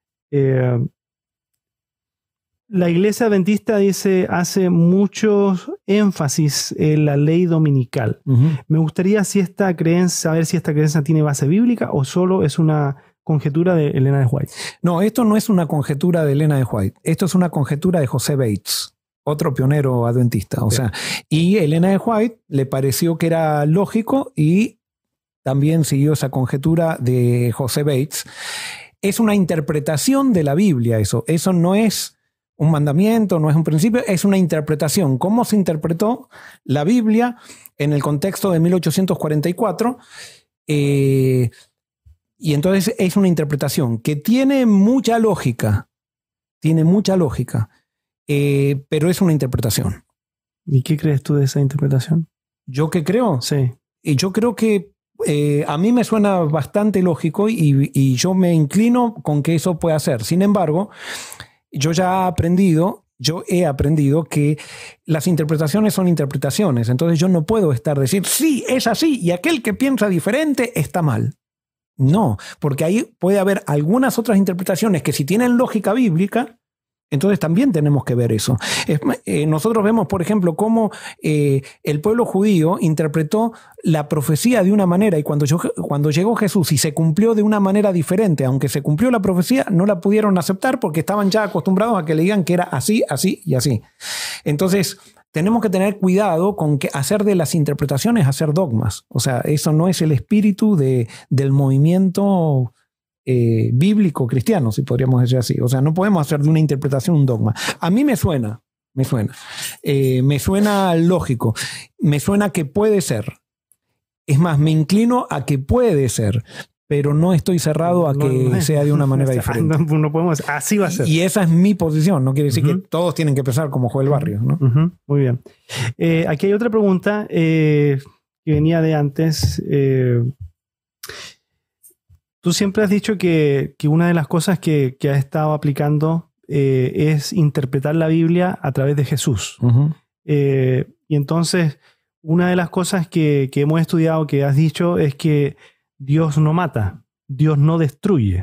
La Iglesia Adventista hace mucho énfasis en la ley dominical. Me gustaría saber si esta creencia tiene base bíblica o solo es una conjetura de Elena de White. No, esto no es una conjetura de Elena de White. Esto es una conjetura de José Bates, otro pionero adventista. Y Elena de White le pareció que era lógico y también siguió esa conjetura de José Bates. Es una interpretación de la Biblia eso. Eso no es un mandamiento, no es un principio, es una interpretación. ¿Cómo se interpretó la Biblia en el contexto de 1844? Y entonces es una interpretación que tiene mucha lógica. Pero es una interpretación. ¿Y qué crees tú de esa interpretación? ¿Yo qué creo? Sí. Yo creo que a mí me suena bastante lógico y yo me inclino con que eso pueda ser. Sin embargo, yo he aprendido que las interpretaciones son interpretaciones. Entonces yo no puedo decir, sí, es así, y aquel que piensa diferente está mal. No, porque ahí puede haber algunas otras interpretaciones que si tienen lógica bíblica, entonces también tenemos que ver eso. Nosotros vemos, por ejemplo, cómo el pueblo judío interpretó la profecía de una manera y cuando llegó Jesús y se cumplió de una manera diferente, aunque se cumplió la profecía, no la pudieron aceptar porque estaban ya acostumbrados a que le digan que era así, así y así. Entonces, tenemos que tener cuidado con hacer de las interpretaciones hacer dogmas. O sea, eso no es el espíritu del movimiento bíblico cristiano, si podríamos decir así. O sea, no podemos hacer de una interpretación un dogma. A mí me suena lógico, me suena que puede ser. Es más, me inclino a que puede ser, pero no estoy cerrado a que sea de una manera diferente. No podemos, así va a ser. Y esa es mi posición, no quiere decir que todos tienen que pensar como Joel Barrios, ¿no? Muy bien. Aquí hay otra pregunta que venía de antes. Tú siempre has dicho que una de las cosas que has estado aplicando es interpretar la Biblia a través de Jesús. Y entonces, una de las cosas que hemos estudiado, que has dicho, es que Dios no mata, Dios no destruye.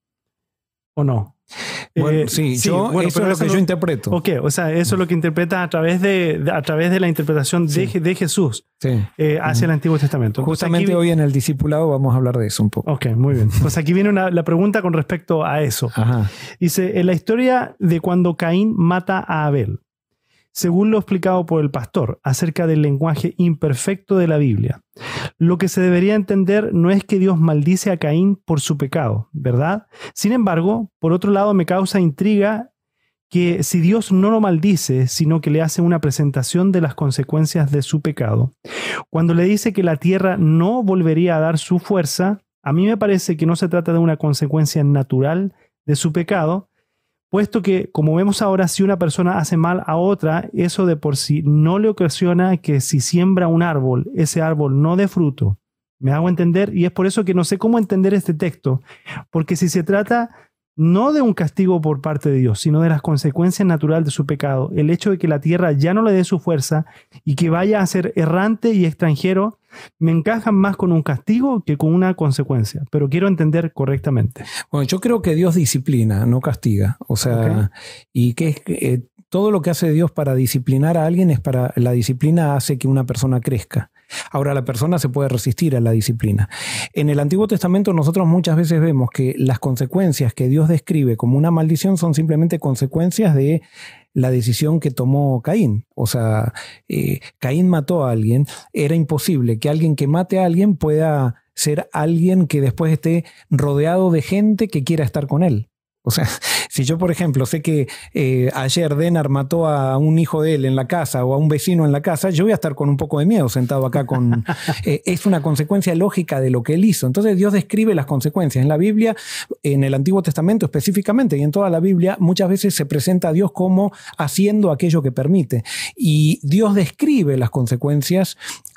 ¿O no? Bueno, eso es lo que yo interpreto. Ok, o sea, eso es lo que interpreta a través de la interpretación de Jesús hacia el Antiguo Testamento. Entonces, justamente hoy en el discipulado vamos a hablar de eso un poco. Ok, muy bien. Pues aquí viene la pregunta con respecto a eso. Ajá. Dice, en la historia de cuando Caín mata a Abel, según lo explicado por el pastor, acerca del lenguaje imperfecto de la Biblia, lo que se debería entender no es que Dios maldice a Caín por su pecado, ¿verdad? Sin embargo, por otro lado, me causa intriga que si Dios no lo maldice, sino que le hace una presentación de las consecuencias de su pecado, cuando le dice que la tierra no volvería a dar su fuerza, a mí me parece que no se trata de una consecuencia natural de su pecado, puesto que, como vemos ahora, si una persona hace mal a otra, eso de por sí no le ocasiona que si siembra un árbol, ese árbol no dé fruto. ¿Me hago entender? Y es por eso que no sé cómo entender este texto, porque si se trata no de un castigo por parte de Dios, sino de las consecuencias naturales de su pecado, el hecho de que la tierra ya no le dé su fuerza y que vaya a ser errante y extranjero, me encajan más con un castigo que con una consecuencia, pero quiero entender correctamente. Bueno, yo creo que Dios disciplina, no castiga. O sea, y que todo lo que hace Dios para disciplinar a alguien es para la disciplina hace que una persona crezca. Ahora, la persona se puede resistir a la disciplina. En el Antiguo Testamento nosotros muchas veces vemos que las consecuencias que Dios describe como una maldición son simplemente consecuencias de la decisión que tomó Caín. O sea, Caín mató a alguien. Era imposible que alguien que mate a alguien pueda ser alguien que después esté rodeado de gente que quiera estar con él. O sea, si yo, por ejemplo, sé que ayer Denar mató a un hijo de él en la casa o a un vecino en la casa, yo voy a estar con un poco de miedo sentado acá con... es una consecuencia lógica de lo que él hizo. Entonces Dios describe las consecuencias. En la Biblia, en el Antiguo Testamento específicamente y en toda la Biblia, muchas veces se presenta a Dios como haciendo aquello que permite. Y Dios describe las consecuencias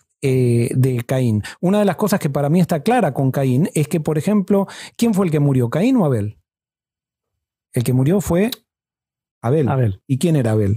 de Caín. Una de las cosas que para mí está clara con Caín es que, por ejemplo, ¿quién fue el que murió? ¿Caín o Abel? El que murió fue Abel. ¿Y quién era Abel?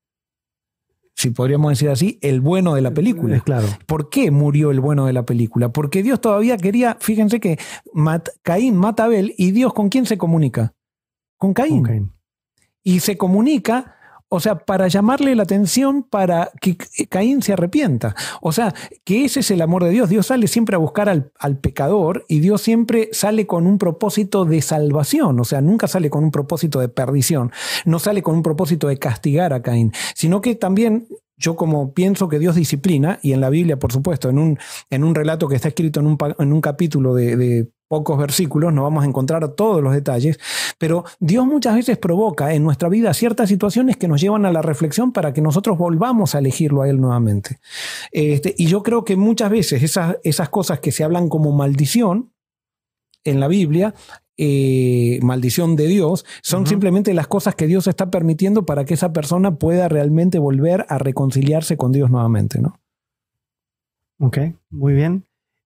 Si podríamos decir así, el bueno de la película. Claro. ¿Por qué murió el bueno de la película? Porque Dios todavía quería, fíjense que Caín mata a Abel y Dios ¿con quién se comunica? Con Caín. Y se comunica, o sea, para llamarle la atención para que Caín se arrepienta. O sea, que ese es el amor de Dios. Dios sale siempre a buscar al pecador y Dios siempre sale con un propósito de salvación. O sea, nunca sale con un propósito de perdición. No sale con un propósito de castigar a Caín, sino que también... Yo como pienso que Dios disciplina, y en la Biblia, por supuesto, en un relato que está escrito en un capítulo de pocos versículos, no vamos a encontrar todos los detalles, pero Dios muchas veces provoca en nuestra vida ciertas situaciones que nos llevan a la reflexión para que nosotros volvamos a elegirlo a Él nuevamente. Y yo creo que muchas veces esas cosas que se hablan como maldición en la Biblia, maldición de Dios, son simplemente las cosas que Dios está permitiendo para que esa persona pueda realmente volver a reconciliarse con Dios nuevamente, ¿no? Ok, muy bien.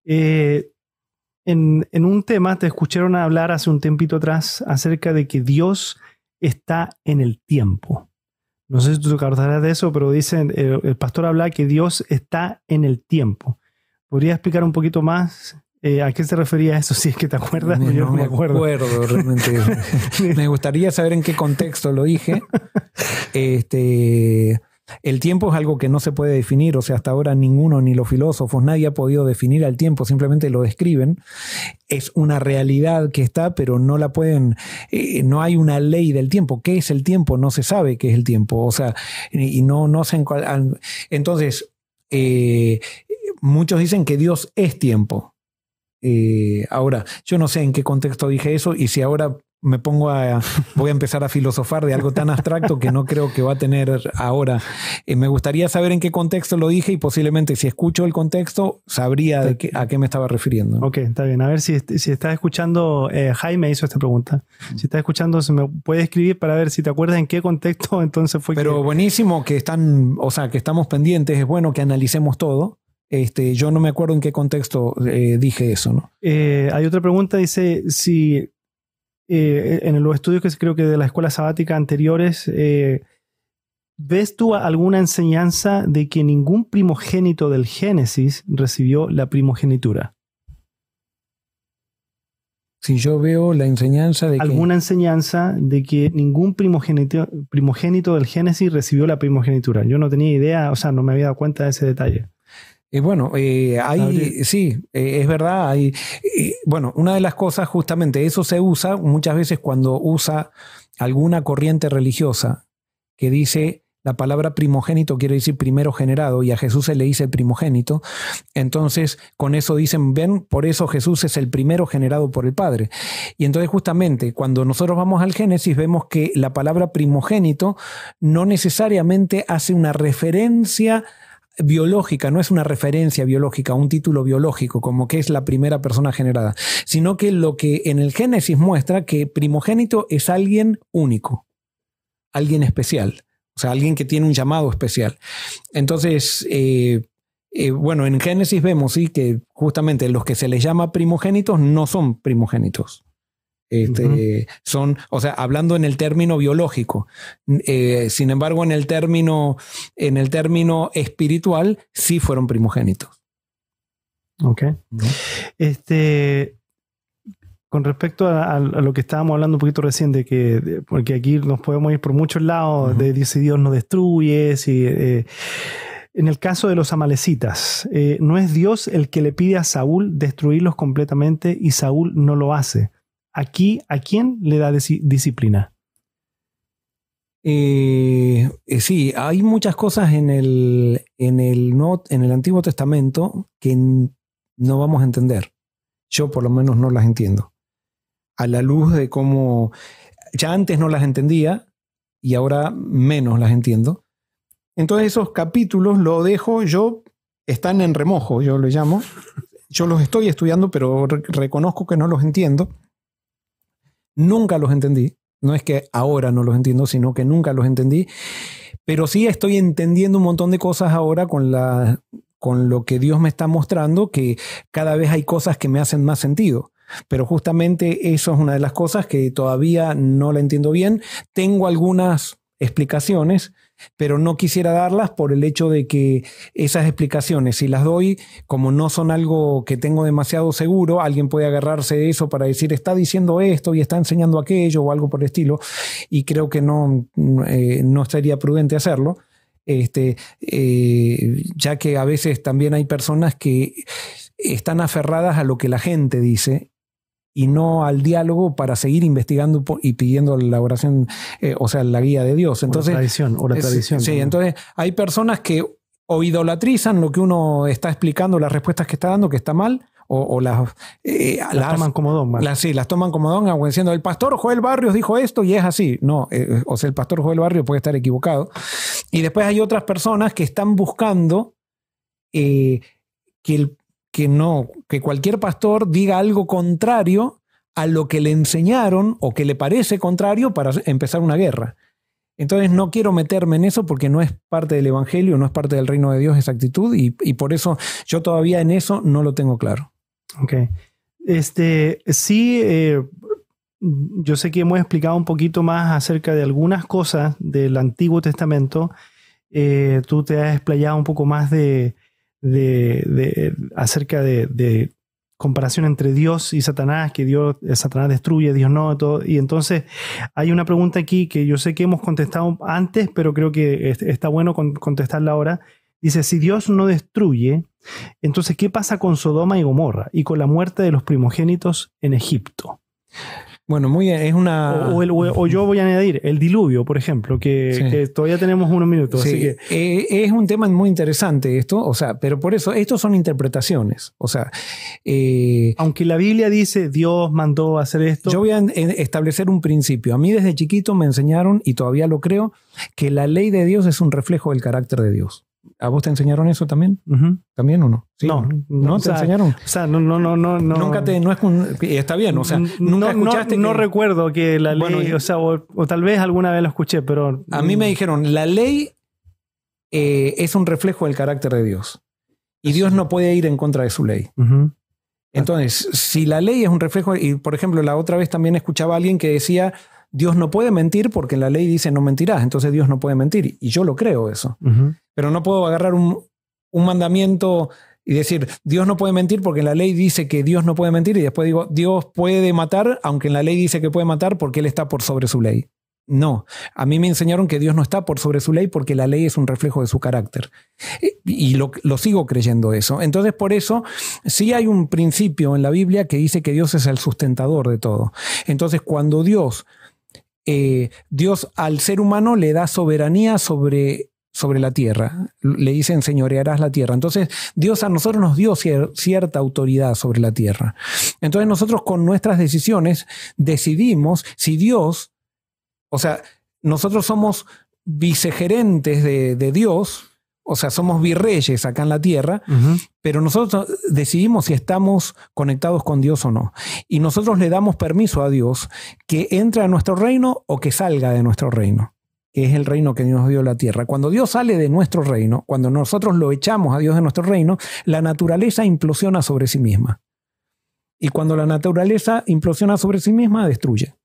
En un tema te escucharon hablar hace un tiempito atrás acerca de que Dios está en el tiempo. No sé si tú te acordarás de eso, pero dicen, el pastor habla que Dios está en el tiempo. ¿Podría explicar un poquito más? ¿A qué se refería eso? Si es que te acuerdas. Yo no me acuerdo realmente. Me gustaría saber en qué contexto lo dije. El tiempo es algo que no se puede definir. O sea, hasta ahora ninguno, ni los filósofos, nadie ha podido definir al tiempo. Simplemente lo describen. Es una realidad que está, pero no la pueden... no hay una ley del tiempo. ¿Qué es el tiempo? No se sabe qué es el tiempo. O sea, y no se... Entonces, muchos dicen que Dios es tiempo. Ahora, yo no sé en qué contexto dije eso y si ahora voy a empezar a filosofar de algo tan abstracto que no creo que va a tener ahora. Me gustaría saber en qué contexto lo dije y posiblemente si escucho el contexto sabría a qué me estaba refiriendo. Ok, está bien. A ver si estás escuchando, Jaime hizo esta pregunta. Si estás escuchando, se me puede escribir para ver si te acuerdas en qué contexto entonces fue. Pero buenísimo que que estamos pendientes, es bueno que analicemos todo. Yo no me acuerdo en qué contexto dije eso, ¿no? Hay otra pregunta, dice si en los estudios que creo que de la escuela sabática anteriores ¿ves tú alguna enseñanza de que ningún primogénito del Génesis recibió la primogenitura? Si yo veo la enseñanza de ¿Alguna enseñanza de que ningún primogénito del Génesis recibió la primogenitura? Yo no tenía idea, o sea, no me había dado cuenta de ese detalle. Sí, es verdad. Bueno, una de las cosas, justamente, eso se usa muchas veces cuando usa alguna corriente religiosa que dice la palabra primogénito quiere decir primero generado y a Jesús se le dice primogénito. Entonces, con eso dicen, ven, por eso Jesús es el primero generado por el Padre. Y entonces, justamente, cuando nosotros vamos al Génesis, vemos que la palabra primogénito no necesariamente hace una referencia biológica, no es una referencia biológica, un título biológico, como que es la primera persona generada, sino que lo que en el Génesis muestra que primogénito es alguien único, alguien especial, o sea, alguien que tiene un llamado especial. Entonces, bueno, en Génesis vemos sí, que justamente los que se les llama primogénitos no son primogénitos. Son, o sea, hablando en el término biológico. Sin embargo, en el término espiritual, sí fueron primogénitos. Ok. Con respecto a lo que estábamos hablando un poquito recién, porque aquí nos podemos ir por muchos lados, de si Dios nos destruye, en el caso de los amalecitas, no es Dios el que le pide a Saúl destruirlos completamente y Saúl no lo hace. Aquí, ¿a quién le da disciplina? Sí, hay muchas cosas en el Antiguo Testamento que no vamos a entender. Yo por lo menos no las entiendo. A la luz de cómo ya antes no las entendía y ahora menos las entiendo. Entonces esos capítulos lo dejo yo, están en remojo, yo lo llamo. Yo los estoy estudiando, pero reconozco que no los entiendo. Nunca los entendí. No es que ahora no los entiendo, sino que nunca los entendí. Pero sí estoy entendiendo un montón de cosas ahora con lo que Dios me está mostrando, que cada vez hay cosas que me hacen más sentido. Pero justamente eso es una de las cosas que todavía no la entiendo bien. Tengo algunas explicaciones, pero no quisiera darlas por el hecho de que esas explicaciones, si las doy, como no son algo que tengo demasiado seguro, alguien puede agarrarse de eso para decir, está diciendo esto y está enseñando aquello o algo por el estilo, y creo que no sería prudente hacerlo, ya que a veces también hay personas que están aferradas a lo que la gente dice y no al diálogo para seguir investigando y pidiendo la oración, o sea, la guía de Dios. Entonces, o la tradición. Sí, entonces hay personas que o idolatrizan lo que uno está explicando, las respuestas que está dando, que está mal, o las toman como dogma. Sí, las toman como dogma, o diciendo, el pastor Joel Barrios dijo esto y es así. No, o sea, el pastor Joel Barrios puede estar equivocado. Y después hay otras personas que están buscando que cualquier pastor diga algo contrario a lo que le enseñaron o que le parece contrario para empezar una guerra. Entonces no quiero meterme en eso porque no es parte del evangelio, no es parte del reino de Dios esa actitud y por eso yo todavía en eso no lo tengo claro. Ok. Sí, yo sé que hemos explicado un poquito más acerca de algunas cosas del Antiguo Testamento. Tú te has explayado un poco más acerca de comparación entre Dios y Satanás, que Satanás destruye, Dios no, todo. Y entonces hay una pregunta aquí que yo sé que hemos contestado antes, pero creo que está bueno contestarla ahora. Dice, si Dios no destruye, entonces ¿qué pasa con Sodoma y Gomorra y con la muerte de los primogénitos en Egipto? Bueno, muy bien, es una... O yo voy a añadir el diluvio, por ejemplo, que todavía tenemos unos minutos. Sí. Así que... es un tema muy interesante esto, o sea, pero por eso, estos son interpretaciones, o sea... aunque la Biblia dice Dios mandó a hacer esto... Yo voy a establecer un principio. A mí desde chiquito me enseñaron, y todavía lo creo, que la ley de Dios es un reflejo del carácter de Dios. ¿A vos te enseñaron eso también? Uh-huh. ¿También o no? ¿Sí? No te enseñaron. O sea, no. Nunca está bien, o sea, nunca escuchaste. No recuerdo que la ley, o tal vez alguna vez lo escuché, pero. A mí me dijeron, la ley es un reflejo del carácter de Dios. Y Dios no puede ir en contra de su ley. Uh-huh. Entonces, si la ley es un reflejo, y por ejemplo, la otra vez también escuchaba a alguien que decía, Dios no puede mentir porque la ley dice no mentirás, entonces Dios no puede mentir. Y yo lo creo eso. Pero no puedo agarrar un mandamiento y decir, Dios no puede mentir porque la ley dice que Dios no puede mentir, y después digo, Dios puede matar, aunque la ley dice que puede matar porque Él está por sobre su ley. No, a mí me enseñaron que Dios no está por sobre su ley porque la ley es un reflejo de su carácter. Y lo sigo creyendo eso. Entonces, por eso, sí hay un principio en la Biblia que dice que Dios es el sustentador de todo. Entonces, cuando Dios al ser humano le da soberanía sobre la tierra, le dice enseñorearás la tierra. Entonces Dios a nosotros nos dio cierta autoridad sobre la tierra. Entonces nosotros con nuestras decisiones decidimos si Dios, o sea, nosotros somos vicegerentes de Dios, o sea, somos virreyes acá en la tierra, pero nosotros decidimos si estamos conectados con Dios o no. Y nosotros le damos permiso a Dios que entre a nuestro reino o que salga de nuestro reino, que es el reino que Dios nos dio la tierra. Cuando Dios sale de nuestro reino, cuando nosotros lo echamos a Dios de nuestro reino, la naturaleza implosiona sobre sí misma. Y cuando la naturaleza implosiona sobre sí misma, destruye.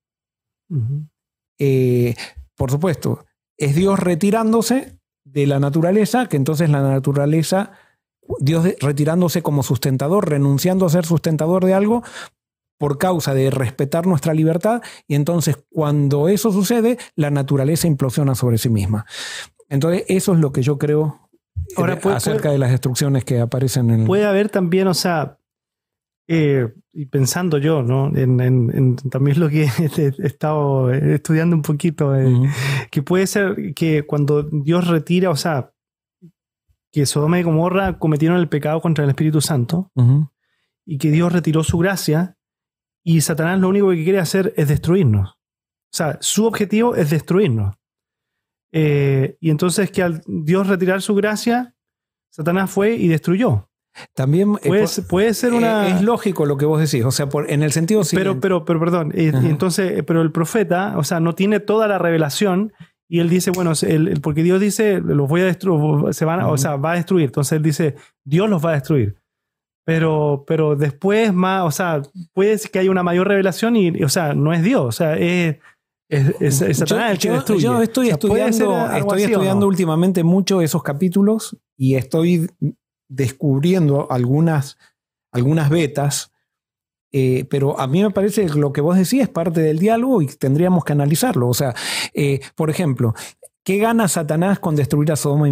Por supuesto, es Dios retirándose de la naturaleza, que entonces la naturaleza, Dios retirándose como sustentador, renunciando a ser sustentador de algo, por causa de respetar nuestra libertad, y entonces cuando eso sucede, la naturaleza implosiona sobre sí misma. Entonces eso es lo que yo creo acerca de las destrucciones que aparecen en... Puede haber también, o sea, y pensando yo, ¿no? En también lo que he estado estudiando un poquito, que puede ser que cuando Dios retira, o sea, que Sodoma y Gomorra cometieron el pecado contra el Espíritu Santo, y que Dios retiró su gracia, y Satanás lo único que quiere hacer es destruirnos. O sea, su objetivo es destruirnos. Y entonces que al Dios retirar su gracia, Satanás fue y destruyó. También puede ser una... Es lógico lo que vos decís, o sea, en el sentido siguiente. Pero perdón, entonces, pero el profeta, o sea, no tiene toda la revelación, y él dice, bueno, porque Dios dice, los voy a destruir, o sea, va a destruir. Entonces él dice, Dios los va a destruir. Pero después más, o sea, puede ser que haya una mayor revelación y, o sea, no es Dios, o sea, es Satanás el que destruye. Yo estoy estudiando últimamente mucho esos capítulos y estoy descubriendo algunas vetas, pero a mí me parece que lo que vos decís es parte del diálogo y tendríamos que analizarlo. O sea, por ejemplo, ¿qué gana Satanás con destruir a Sodoma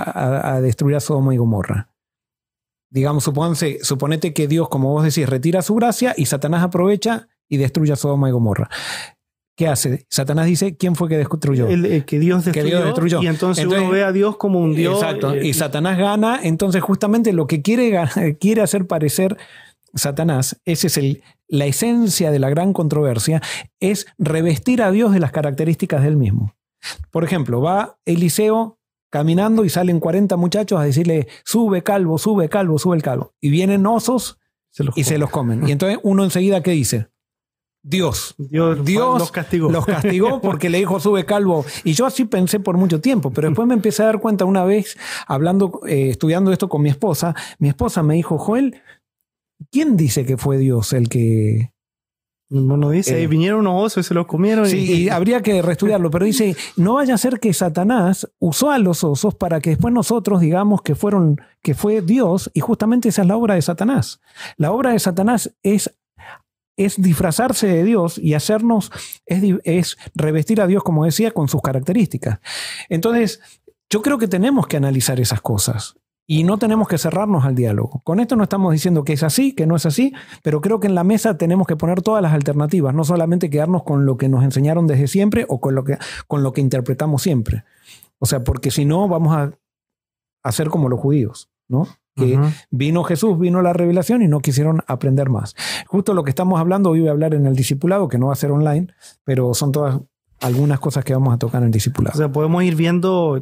y Gomorra? Digamos, suponete que Dios, como vos decís, retira su gracia y Satanás aprovecha y destruye a Sodoma y Gomorra. ¿Qué hace? Satanás dice, ¿quién fue que destruyó? Que Dios destruyó. Y entonces uno ve a Dios como un Dios. Exacto. Y Satanás gana. Entonces justamente lo que quiere hacer parecer Satanás, esa es la esencia de la gran controversia, es revestir a Dios de las características del mismo. Por ejemplo, va Eliseo caminando y salen 40 muchachos a decirle, sube calvo, sube calvo, sube el calvo. Y vienen osos y se los comen. Y entonces uno enseguida, ¿qué dice? Dios los castigó porque le dijo sube calvo. Y yo así pensé por mucho tiempo, pero después me empecé a dar cuenta una vez, estudiando esto con mi esposa me dijo, Joel, ¿quién dice que fue Dios el que... No dice, vinieron unos osos y se los comieron. Sí, y habría que reestudiarlo, pero dice, no vaya a ser que Satanás usó a los osos para que después nosotros digamos que fue Dios, y justamente esa es la obra de Satanás. La obra de Satanás es disfrazarse de Dios y hacernos, es revestir a Dios, como decía, con sus características. Entonces, yo creo que tenemos que analizar esas cosas. Y no tenemos que cerrarnos al diálogo. Con esto no estamos diciendo que es así, que no es así, pero creo que en la mesa tenemos que poner todas las alternativas, no solamente quedarnos con lo que nos enseñaron desde siempre o con lo que interpretamos siempre. O sea, porque si no vamos a hacer como los judíos, ¿no? Que vino Jesús, vino la revelación y no quisieron aprender más. Justo lo que estamos hablando, hoy voy a hablar en el discipulado, que no va a ser online, pero son todas algunas cosas que vamos a tocar en el discipulado. O sea, podemos ir viendo,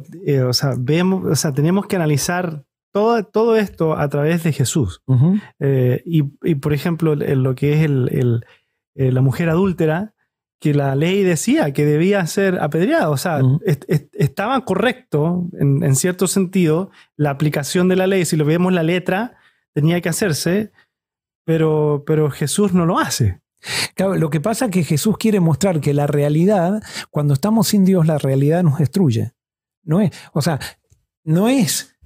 tenemos que analizar todo esto a través de Jesús. Y por ejemplo, lo que es la mujer adúltera, que la ley decía que debía ser apedreada. O sea, estaba correcto en cierto sentido la aplicación de la ley. Si lo vemos la letra, tenía que hacerse, pero Jesús no lo hace. Claro, lo que pasa es que Jesús quiere mostrar que la realidad, cuando estamos sin Dios, la realidad nos destruye. No es, o sea, no es,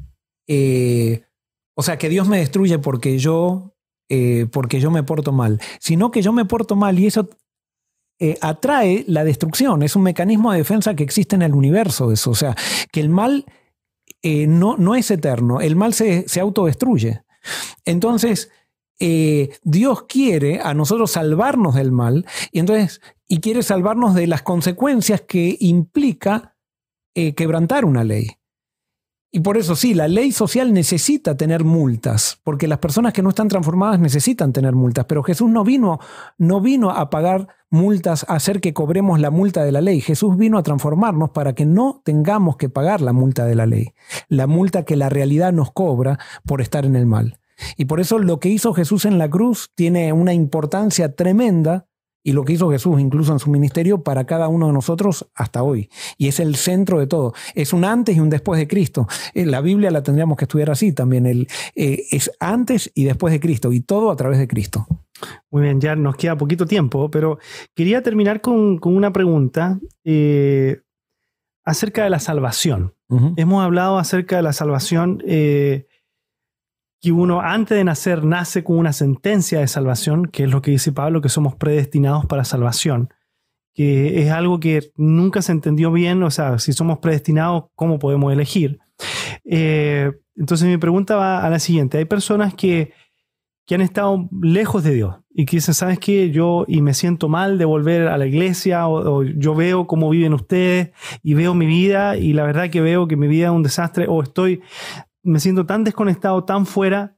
o sea, que Dios me destruye porque yo me porto mal, sino que yo me porto mal y eso atrae la destrucción. Es un mecanismo de defensa que existe en el universo, eso. O sea, que el mal no es eterno, el mal se autodestruye. Entonces, Dios quiere a nosotros salvarnos del mal y quiere salvarnos de las consecuencias que implica quebrantar una ley. Y por eso sí, la ley social necesita tener multas, porque las personas que no están transformadas necesitan tener multas, pero Jesús no vino a pagar multas, a hacer que cobremos la multa de la ley. Jesús vino a transformarnos para que no tengamos que pagar la multa de la ley, la multa que la realidad nos cobra por estar en el mal. Y por eso lo que hizo Jesús en la cruz tiene una importancia tremenda, y lo que hizo Jesús incluso en su ministerio para cada uno de nosotros hasta hoy. Y es el centro de todo. Es un antes y un después de Cristo. La Biblia la tendríamos que estudiar así también. Es antes y después de Cristo, y todo a través de Cristo. Muy bien, ya nos queda poquito tiempo, pero quería terminar con una pregunta acerca de la salvación. Uh-huh. Hemos hablado acerca de la salvación, que uno antes de nacer nace con una sentencia de salvación, que es lo que dice Pablo, que somos predestinados para salvación, que es algo que nunca se entendió bien. O sea, si somos predestinados, ¿cómo podemos elegir? Entonces mi pregunta va a la siguiente. Hay personas que han estado lejos de Dios y que dicen, ¿sabes qué? Y me siento mal de volver a la iglesia, o yo veo cómo viven ustedes y veo mi vida, y la verdad que veo que mi vida es un desastre, o me siento tan desconectado, tan fuera.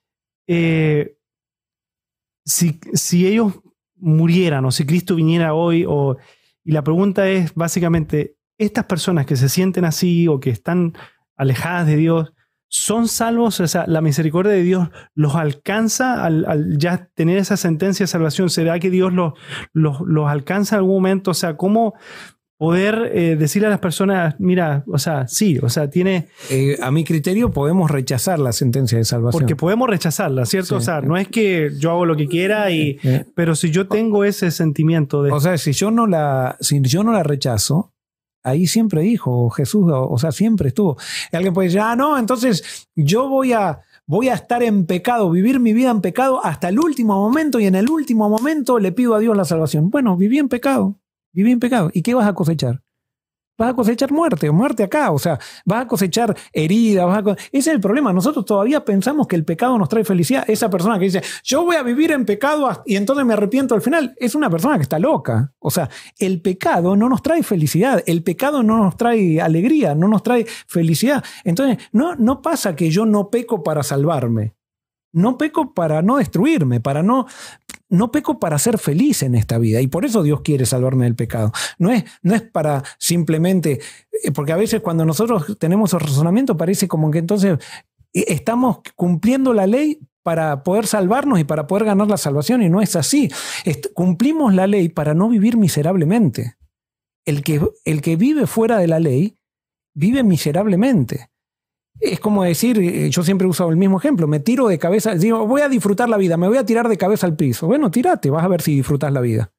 Si ellos murieran, o si Cristo viniera hoy, y la pregunta es básicamente, estas personas que se sienten así o que están alejadas de Dios, ¿son salvos? O sea, ¿la misericordia de Dios los alcanza al ya tener esa sentencia de salvación? ¿Será que Dios los alcanza en algún momento? O sea, ¿cómo poder decirle a las personas, mira, o sea, sí, o sea, tiene... a mi criterio podemos rechazar la sentencia de salvación. Porque podemos rechazarla, ¿cierto? Sí. O sea, no es que yo hago lo que quiera, pero si yo tengo ese sentimiento de... O sea, si yo no la rechazo, ahí siempre dijo Jesús, o sea, siempre estuvo. Y alguien puede decir, no, entonces yo voy a estar en pecado, vivir mi vida en pecado hasta el último momento, y en el último momento le pido a Dios la salvación. Bueno, viví en pecado. ¿Y qué vas a cosechar? Vas a cosechar muerte acá. O sea, vas a cosechar heridas. Ese es el problema. Nosotros todavía pensamos que el pecado nos trae felicidad. Esa persona que dice, yo voy a vivir en pecado y entonces me arrepiento al final, es una persona que está loca. O sea, el pecado no nos trae felicidad. El pecado no nos trae alegría, no nos trae felicidad. Entonces, no pasa que yo no peco para salvarme. No peco para no destruirme, no peco para ser feliz en esta vida, y por eso Dios quiere salvarme del pecado. No es para simplemente, porque a veces cuando nosotros tenemos el razonamiento parece como que entonces estamos cumpliendo la ley para poder salvarnos y para poder ganar la salvación, y no es así. Cumplimos la ley para no vivir miserablemente. El que vive fuera de la ley vive miserablemente. Es como decir, yo siempre he usado el mismo ejemplo, me tiro de cabeza, digo, voy a disfrutar la vida, me voy a tirar de cabeza al piso. Bueno, tírate, vas a ver si disfrutas la vida.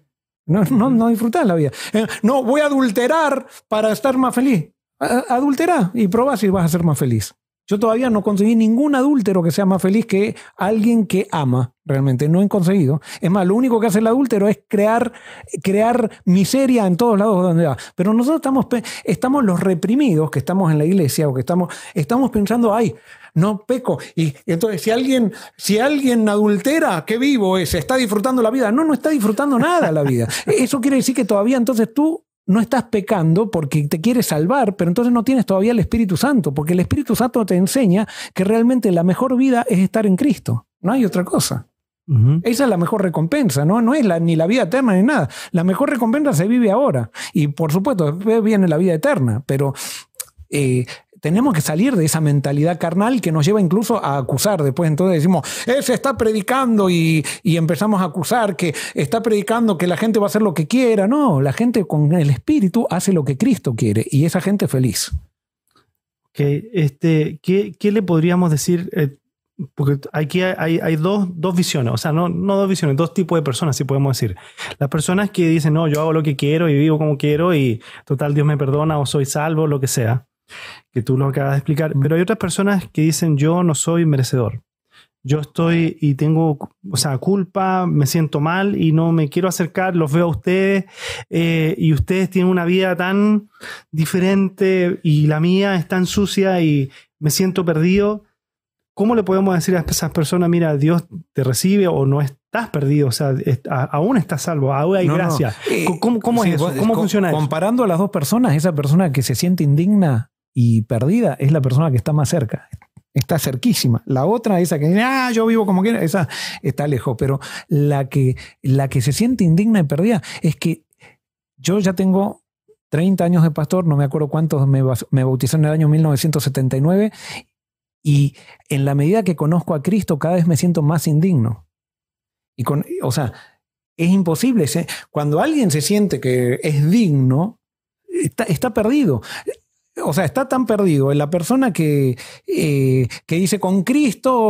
No disfrutas la vida. No, voy a adulterar para estar más feliz. Adulterá y probá si vas a ser más feliz. Yo todavía no conseguí ningún adúltero que sea más feliz que alguien que ama. Realmente no he conseguido. Es más, lo único que hace el adúltero es crear miseria en todos lados donde va. Pero nosotros estamos los reprimidos que estamos en la iglesia, o que estamos pensando, ay, no peco. Y entonces si alguien adultera, qué vivo es, está disfrutando la vida. No está disfrutando nada la vida. Eso quiere decir que todavía entonces tú no estás pecando porque te quieres salvar, pero entonces no tienes todavía el Espíritu Santo, porque el Espíritu Santo te enseña que realmente la mejor vida es estar en Cristo. No hay otra cosa. Uh-huh. Esa es la mejor recompensa, no es ni la vida eterna ni nada. La mejor recompensa se vive ahora. Y por supuesto, después viene la vida eterna, pero tenemos que salir de esa mentalidad carnal que nos lleva incluso a acusar. Después entonces decimos, ese está predicando, y empezamos a acusar que está predicando que la gente va a hacer lo que quiera. No, la gente con el Espíritu hace lo que Cristo quiere, y esa gente es feliz. Okay. ¿Qué le podríamos decir? porque aquí hay dos visiones, o sea, no dos visiones, dos tipos de personas, si podemos decir. Las personas que dicen, no, yo hago lo que quiero y vivo como quiero y total Dios me perdona o soy salvo, lo que sea, que tú lo acabas de explicar. Pero hay otras personas que dicen, yo no soy merecedor. Yo estoy y tengo, o sea, culpa, me siento mal y no me quiero acercar, los veo a ustedes y ustedes tienen una vida tan diferente y la mía es tan sucia y me siento perdido. ¿Cómo le podemos decir a esas personas, mira, Dios te recibe o no estás perdido? O sea, aún estás salvo, aún hay gracia. ¿Cómo es eso? ¿Cómo funciona eso? Comparando a las dos personas, esa persona que se siente indigna y perdida es la persona que está más cerca. Está cerquísima. La otra, esa que dice, yo vivo como quiera, esa está lejos. Pero la que se siente indigna y perdida es que yo ya tengo 30 años de pastor, no me acuerdo cuántos me bautizó en el año 1979, y en la medida que conozco a Cristo, cada vez me siento más indigno. O sea, es imposible. Cuando alguien se siente que es digno, está perdido. O sea, está tan perdido en la persona que dice, con Cristo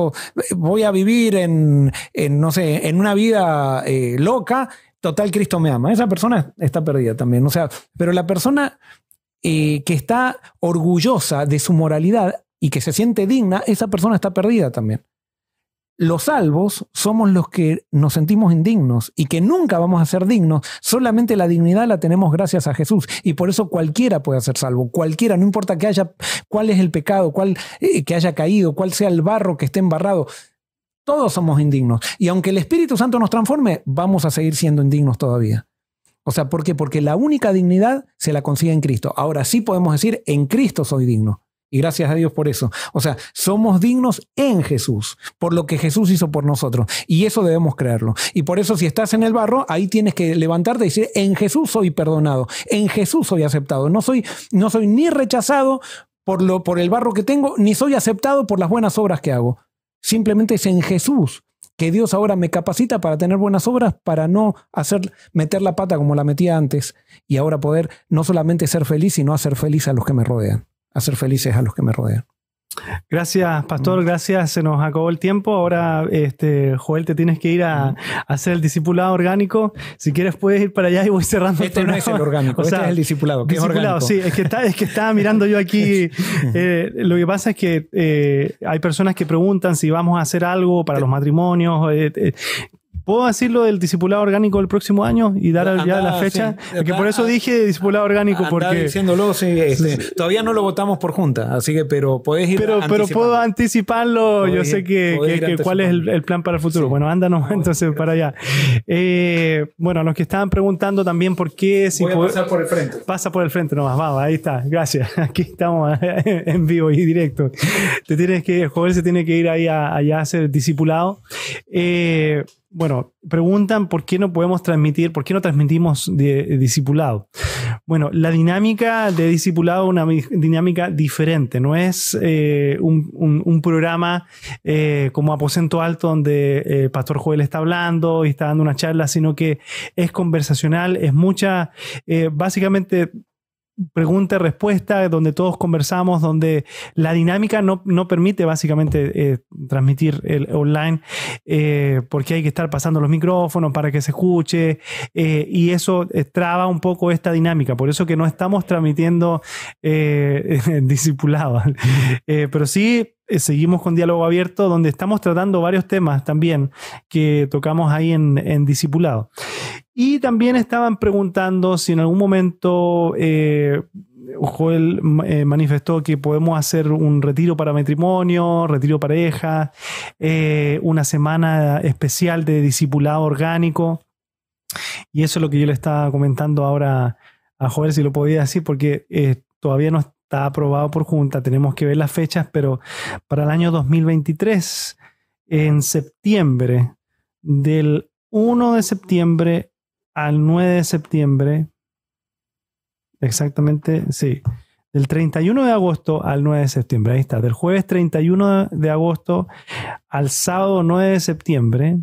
voy a vivir no sé, en una vida loca, total Cristo me ama. Esa persona está perdida también. O sea, pero la persona que está orgullosa de su moralidad y que se siente digna, esa persona está perdida también. Los salvos somos los que nos sentimos indignos y que nunca vamos a ser dignos. Solamente la dignidad la tenemos gracias a Jesús. Y por eso cualquiera puede ser salvo. Cualquiera, no importa cuál es el pecado, que haya caído, cuál sea el barro que esté embarrado. Todos somos indignos. Y aunque el Espíritu Santo nos transforme, vamos a seguir siendo indignos todavía. O sea, ¿por qué? Porque la única dignidad se la consigue en Cristo. Ahora sí podemos decir, en Cristo soy digno. Y gracias a Dios por eso. O sea, somos dignos en Jesús, por lo que Jesús hizo por nosotros. Y eso debemos creerlo. Y por eso si estás en el barro, ahí tienes que levantarte y decir, en Jesús soy perdonado, en Jesús soy aceptado. No soy ni rechazado por el barro que tengo, ni soy aceptado por las buenas obras que hago. Simplemente es en Jesús que Dios ahora me capacita para tener buenas obras, para no meter la pata como la metía antes y ahora poder no solamente ser feliz, sino hacer feliz a los que me rodean. Hacer felices a los que me rodean. Gracias, pastor, gracias. Se nos acabó el tiempo. Ahora, Joel, te tienes que ir a hacer el discipulado orgánico. Si quieres puedes ir para allá y voy cerrando. Este no es el orgánico, este es el discipulado. ¿Qué discipulado, sí, es que estaba mirando yo aquí. Lo que pasa es que hay personas que preguntan si vamos a hacer algo para los matrimonios. ¿Puedo decirlo del discipulado orgánico del próximo año y dar ya la fecha? Sí, porque por eso dije discipulado orgánico. Porque diciéndolo, sí, todavía no lo votamos por junta, así que pero podés ir pero puedo anticiparlo. Yo sé cuál es el plan para el futuro. Sí. Bueno, ándanos entonces para allá. Bueno, los que estaban preguntando también por qué... Voy a pasar por el frente. Pasa por el frente nomás, vamos, ahí está. Gracias. Aquí estamos en vivo y directo. Joel se tiene que ir ahí allá a hacer discipulado. Bueno, preguntan por qué no podemos transmitir, por qué no transmitimos de discipulado. Bueno, la dinámica de discipulado es una dinámica diferente. No es un programa como Aposento Alto donde el pastor Joel está hablando y está dando una charla, sino que es conversacional, es mucha, básicamente pregunta y respuesta, donde todos conversamos, donde la dinámica no permite básicamente transmitir el online, porque hay que estar pasando los micrófonos para que se escuche, y eso traba un poco esta dinámica. Por eso que no estamos transmitiendo discipulado, pero sí seguimos con Diálogo Abierto, donde estamos tratando varios temas también que tocamos ahí en discipulado. Y también estaban preguntando si en algún momento Joel manifestó que podemos hacer un retiro para matrimonio, retiro pareja, una semana especial de discipulado orgánico. Y eso es lo que yo le estaba comentando ahora a Joel, si lo podía decir, porque todavía no está aprobado por junta, tenemos que ver las fechas, pero para el año 2023, en septiembre, del 1 de septiembre al 9 de septiembre, exactamente, sí, del 31 de agosto al 9 de septiembre, ahí está, del jueves 31 de agosto al sábado 9 de septiembre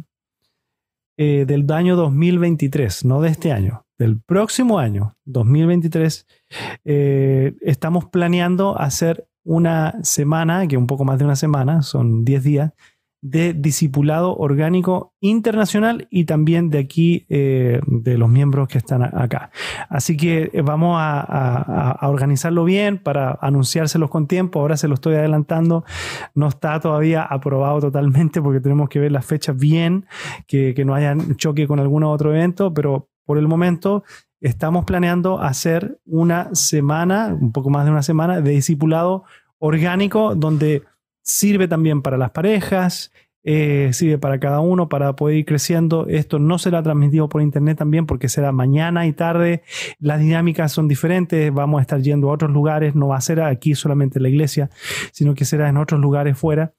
del año 2023, no de este año, del próximo año, 2023, estamos planeando hacer una semana, que un poco más de una semana, son 10 días, de discipulado orgánico internacional y también de aquí, de los miembros que están acá. Así que vamos a organizarlo bien para anunciárselos con tiempo. Ahora se lo estoy adelantando. No está todavía aprobado totalmente porque tenemos que ver las fechas bien, que no haya choque con algún otro evento, pero por el momento estamos planeando hacer una semana, un poco más de una semana, de discipulado orgánico, donde sirve también para las parejas, sirve para cada uno para poder ir creciendo. Esto no será transmitido por internet también porque será mañana y tarde. Las dinámicas son diferentes. Vamos a estar yendo a otros lugares. No va a ser aquí solamente en la iglesia, sino que será en otros lugares fuera.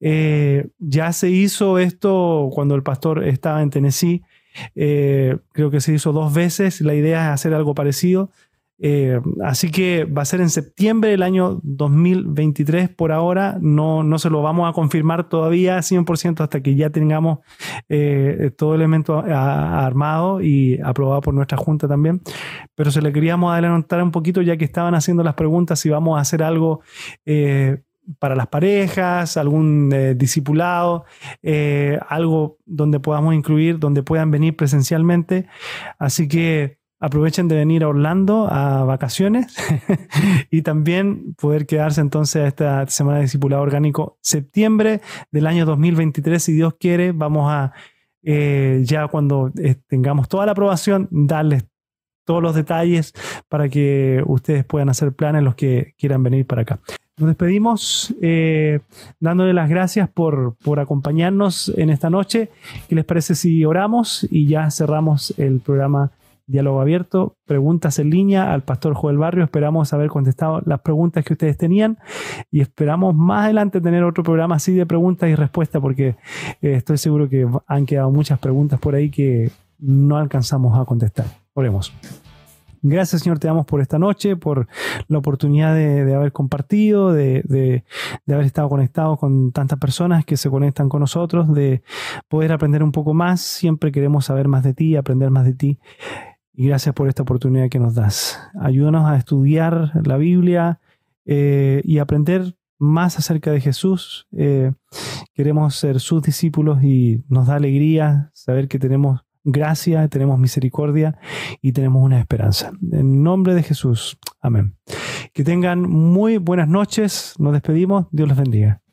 Ya se hizo esto cuando el pastor estaba en Tennessee. Creo que se hizo 2 veces. La idea es hacer algo parecido. Así que va a ser en septiembre del año 2023. Por ahora no se lo vamos a confirmar todavía 100% hasta que ya tengamos todo el elemento armado y aprobado por nuestra junta también, pero se le queríamos adelantar un poquito ya que estaban haciendo las preguntas si vamos a hacer algo para las parejas, algún discipulado, algo donde podamos incluir, donde puedan venir presencialmente. Así que aprovechen de venir a Orlando a vacaciones y también poder quedarse entonces a esta semana de discipulado orgánico septiembre del año 2023. Si Dios quiere, vamos a ya cuando tengamos toda la aprobación, darles todos los detalles para que ustedes puedan hacer planes los que quieran venir para acá. Nos despedimos dándole las gracias por acompañarnos en esta noche. ¿Qué les parece si oramos y ya cerramos el programa Diálogo Abierto? Preguntas en línea al pastor Joel Barrio. Esperamos haber contestado las preguntas que ustedes tenían y esperamos más adelante tener otro programa así de preguntas y respuestas porque estoy seguro que han quedado muchas preguntas por ahí que no alcanzamos a contestar. Oremos. Gracias, Señor, te damos por esta noche, por la oportunidad de haber compartido, de haber estado conectados con tantas personas que se conectan con nosotros, de poder aprender un poco más. Siempre queremos saber más de ti, aprender más de ti. Y gracias por esta oportunidad que nos das. Ayúdanos a estudiar la Biblia y aprender más acerca de Jesús. Queremos ser sus discípulos y nos da alegría saber que tenemos gracia, tenemos misericordia y tenemos una esperanza. En nombre de Jesús. Amén. Que tengan muy buenas noches. Nos despedimos. Dios los bendiga.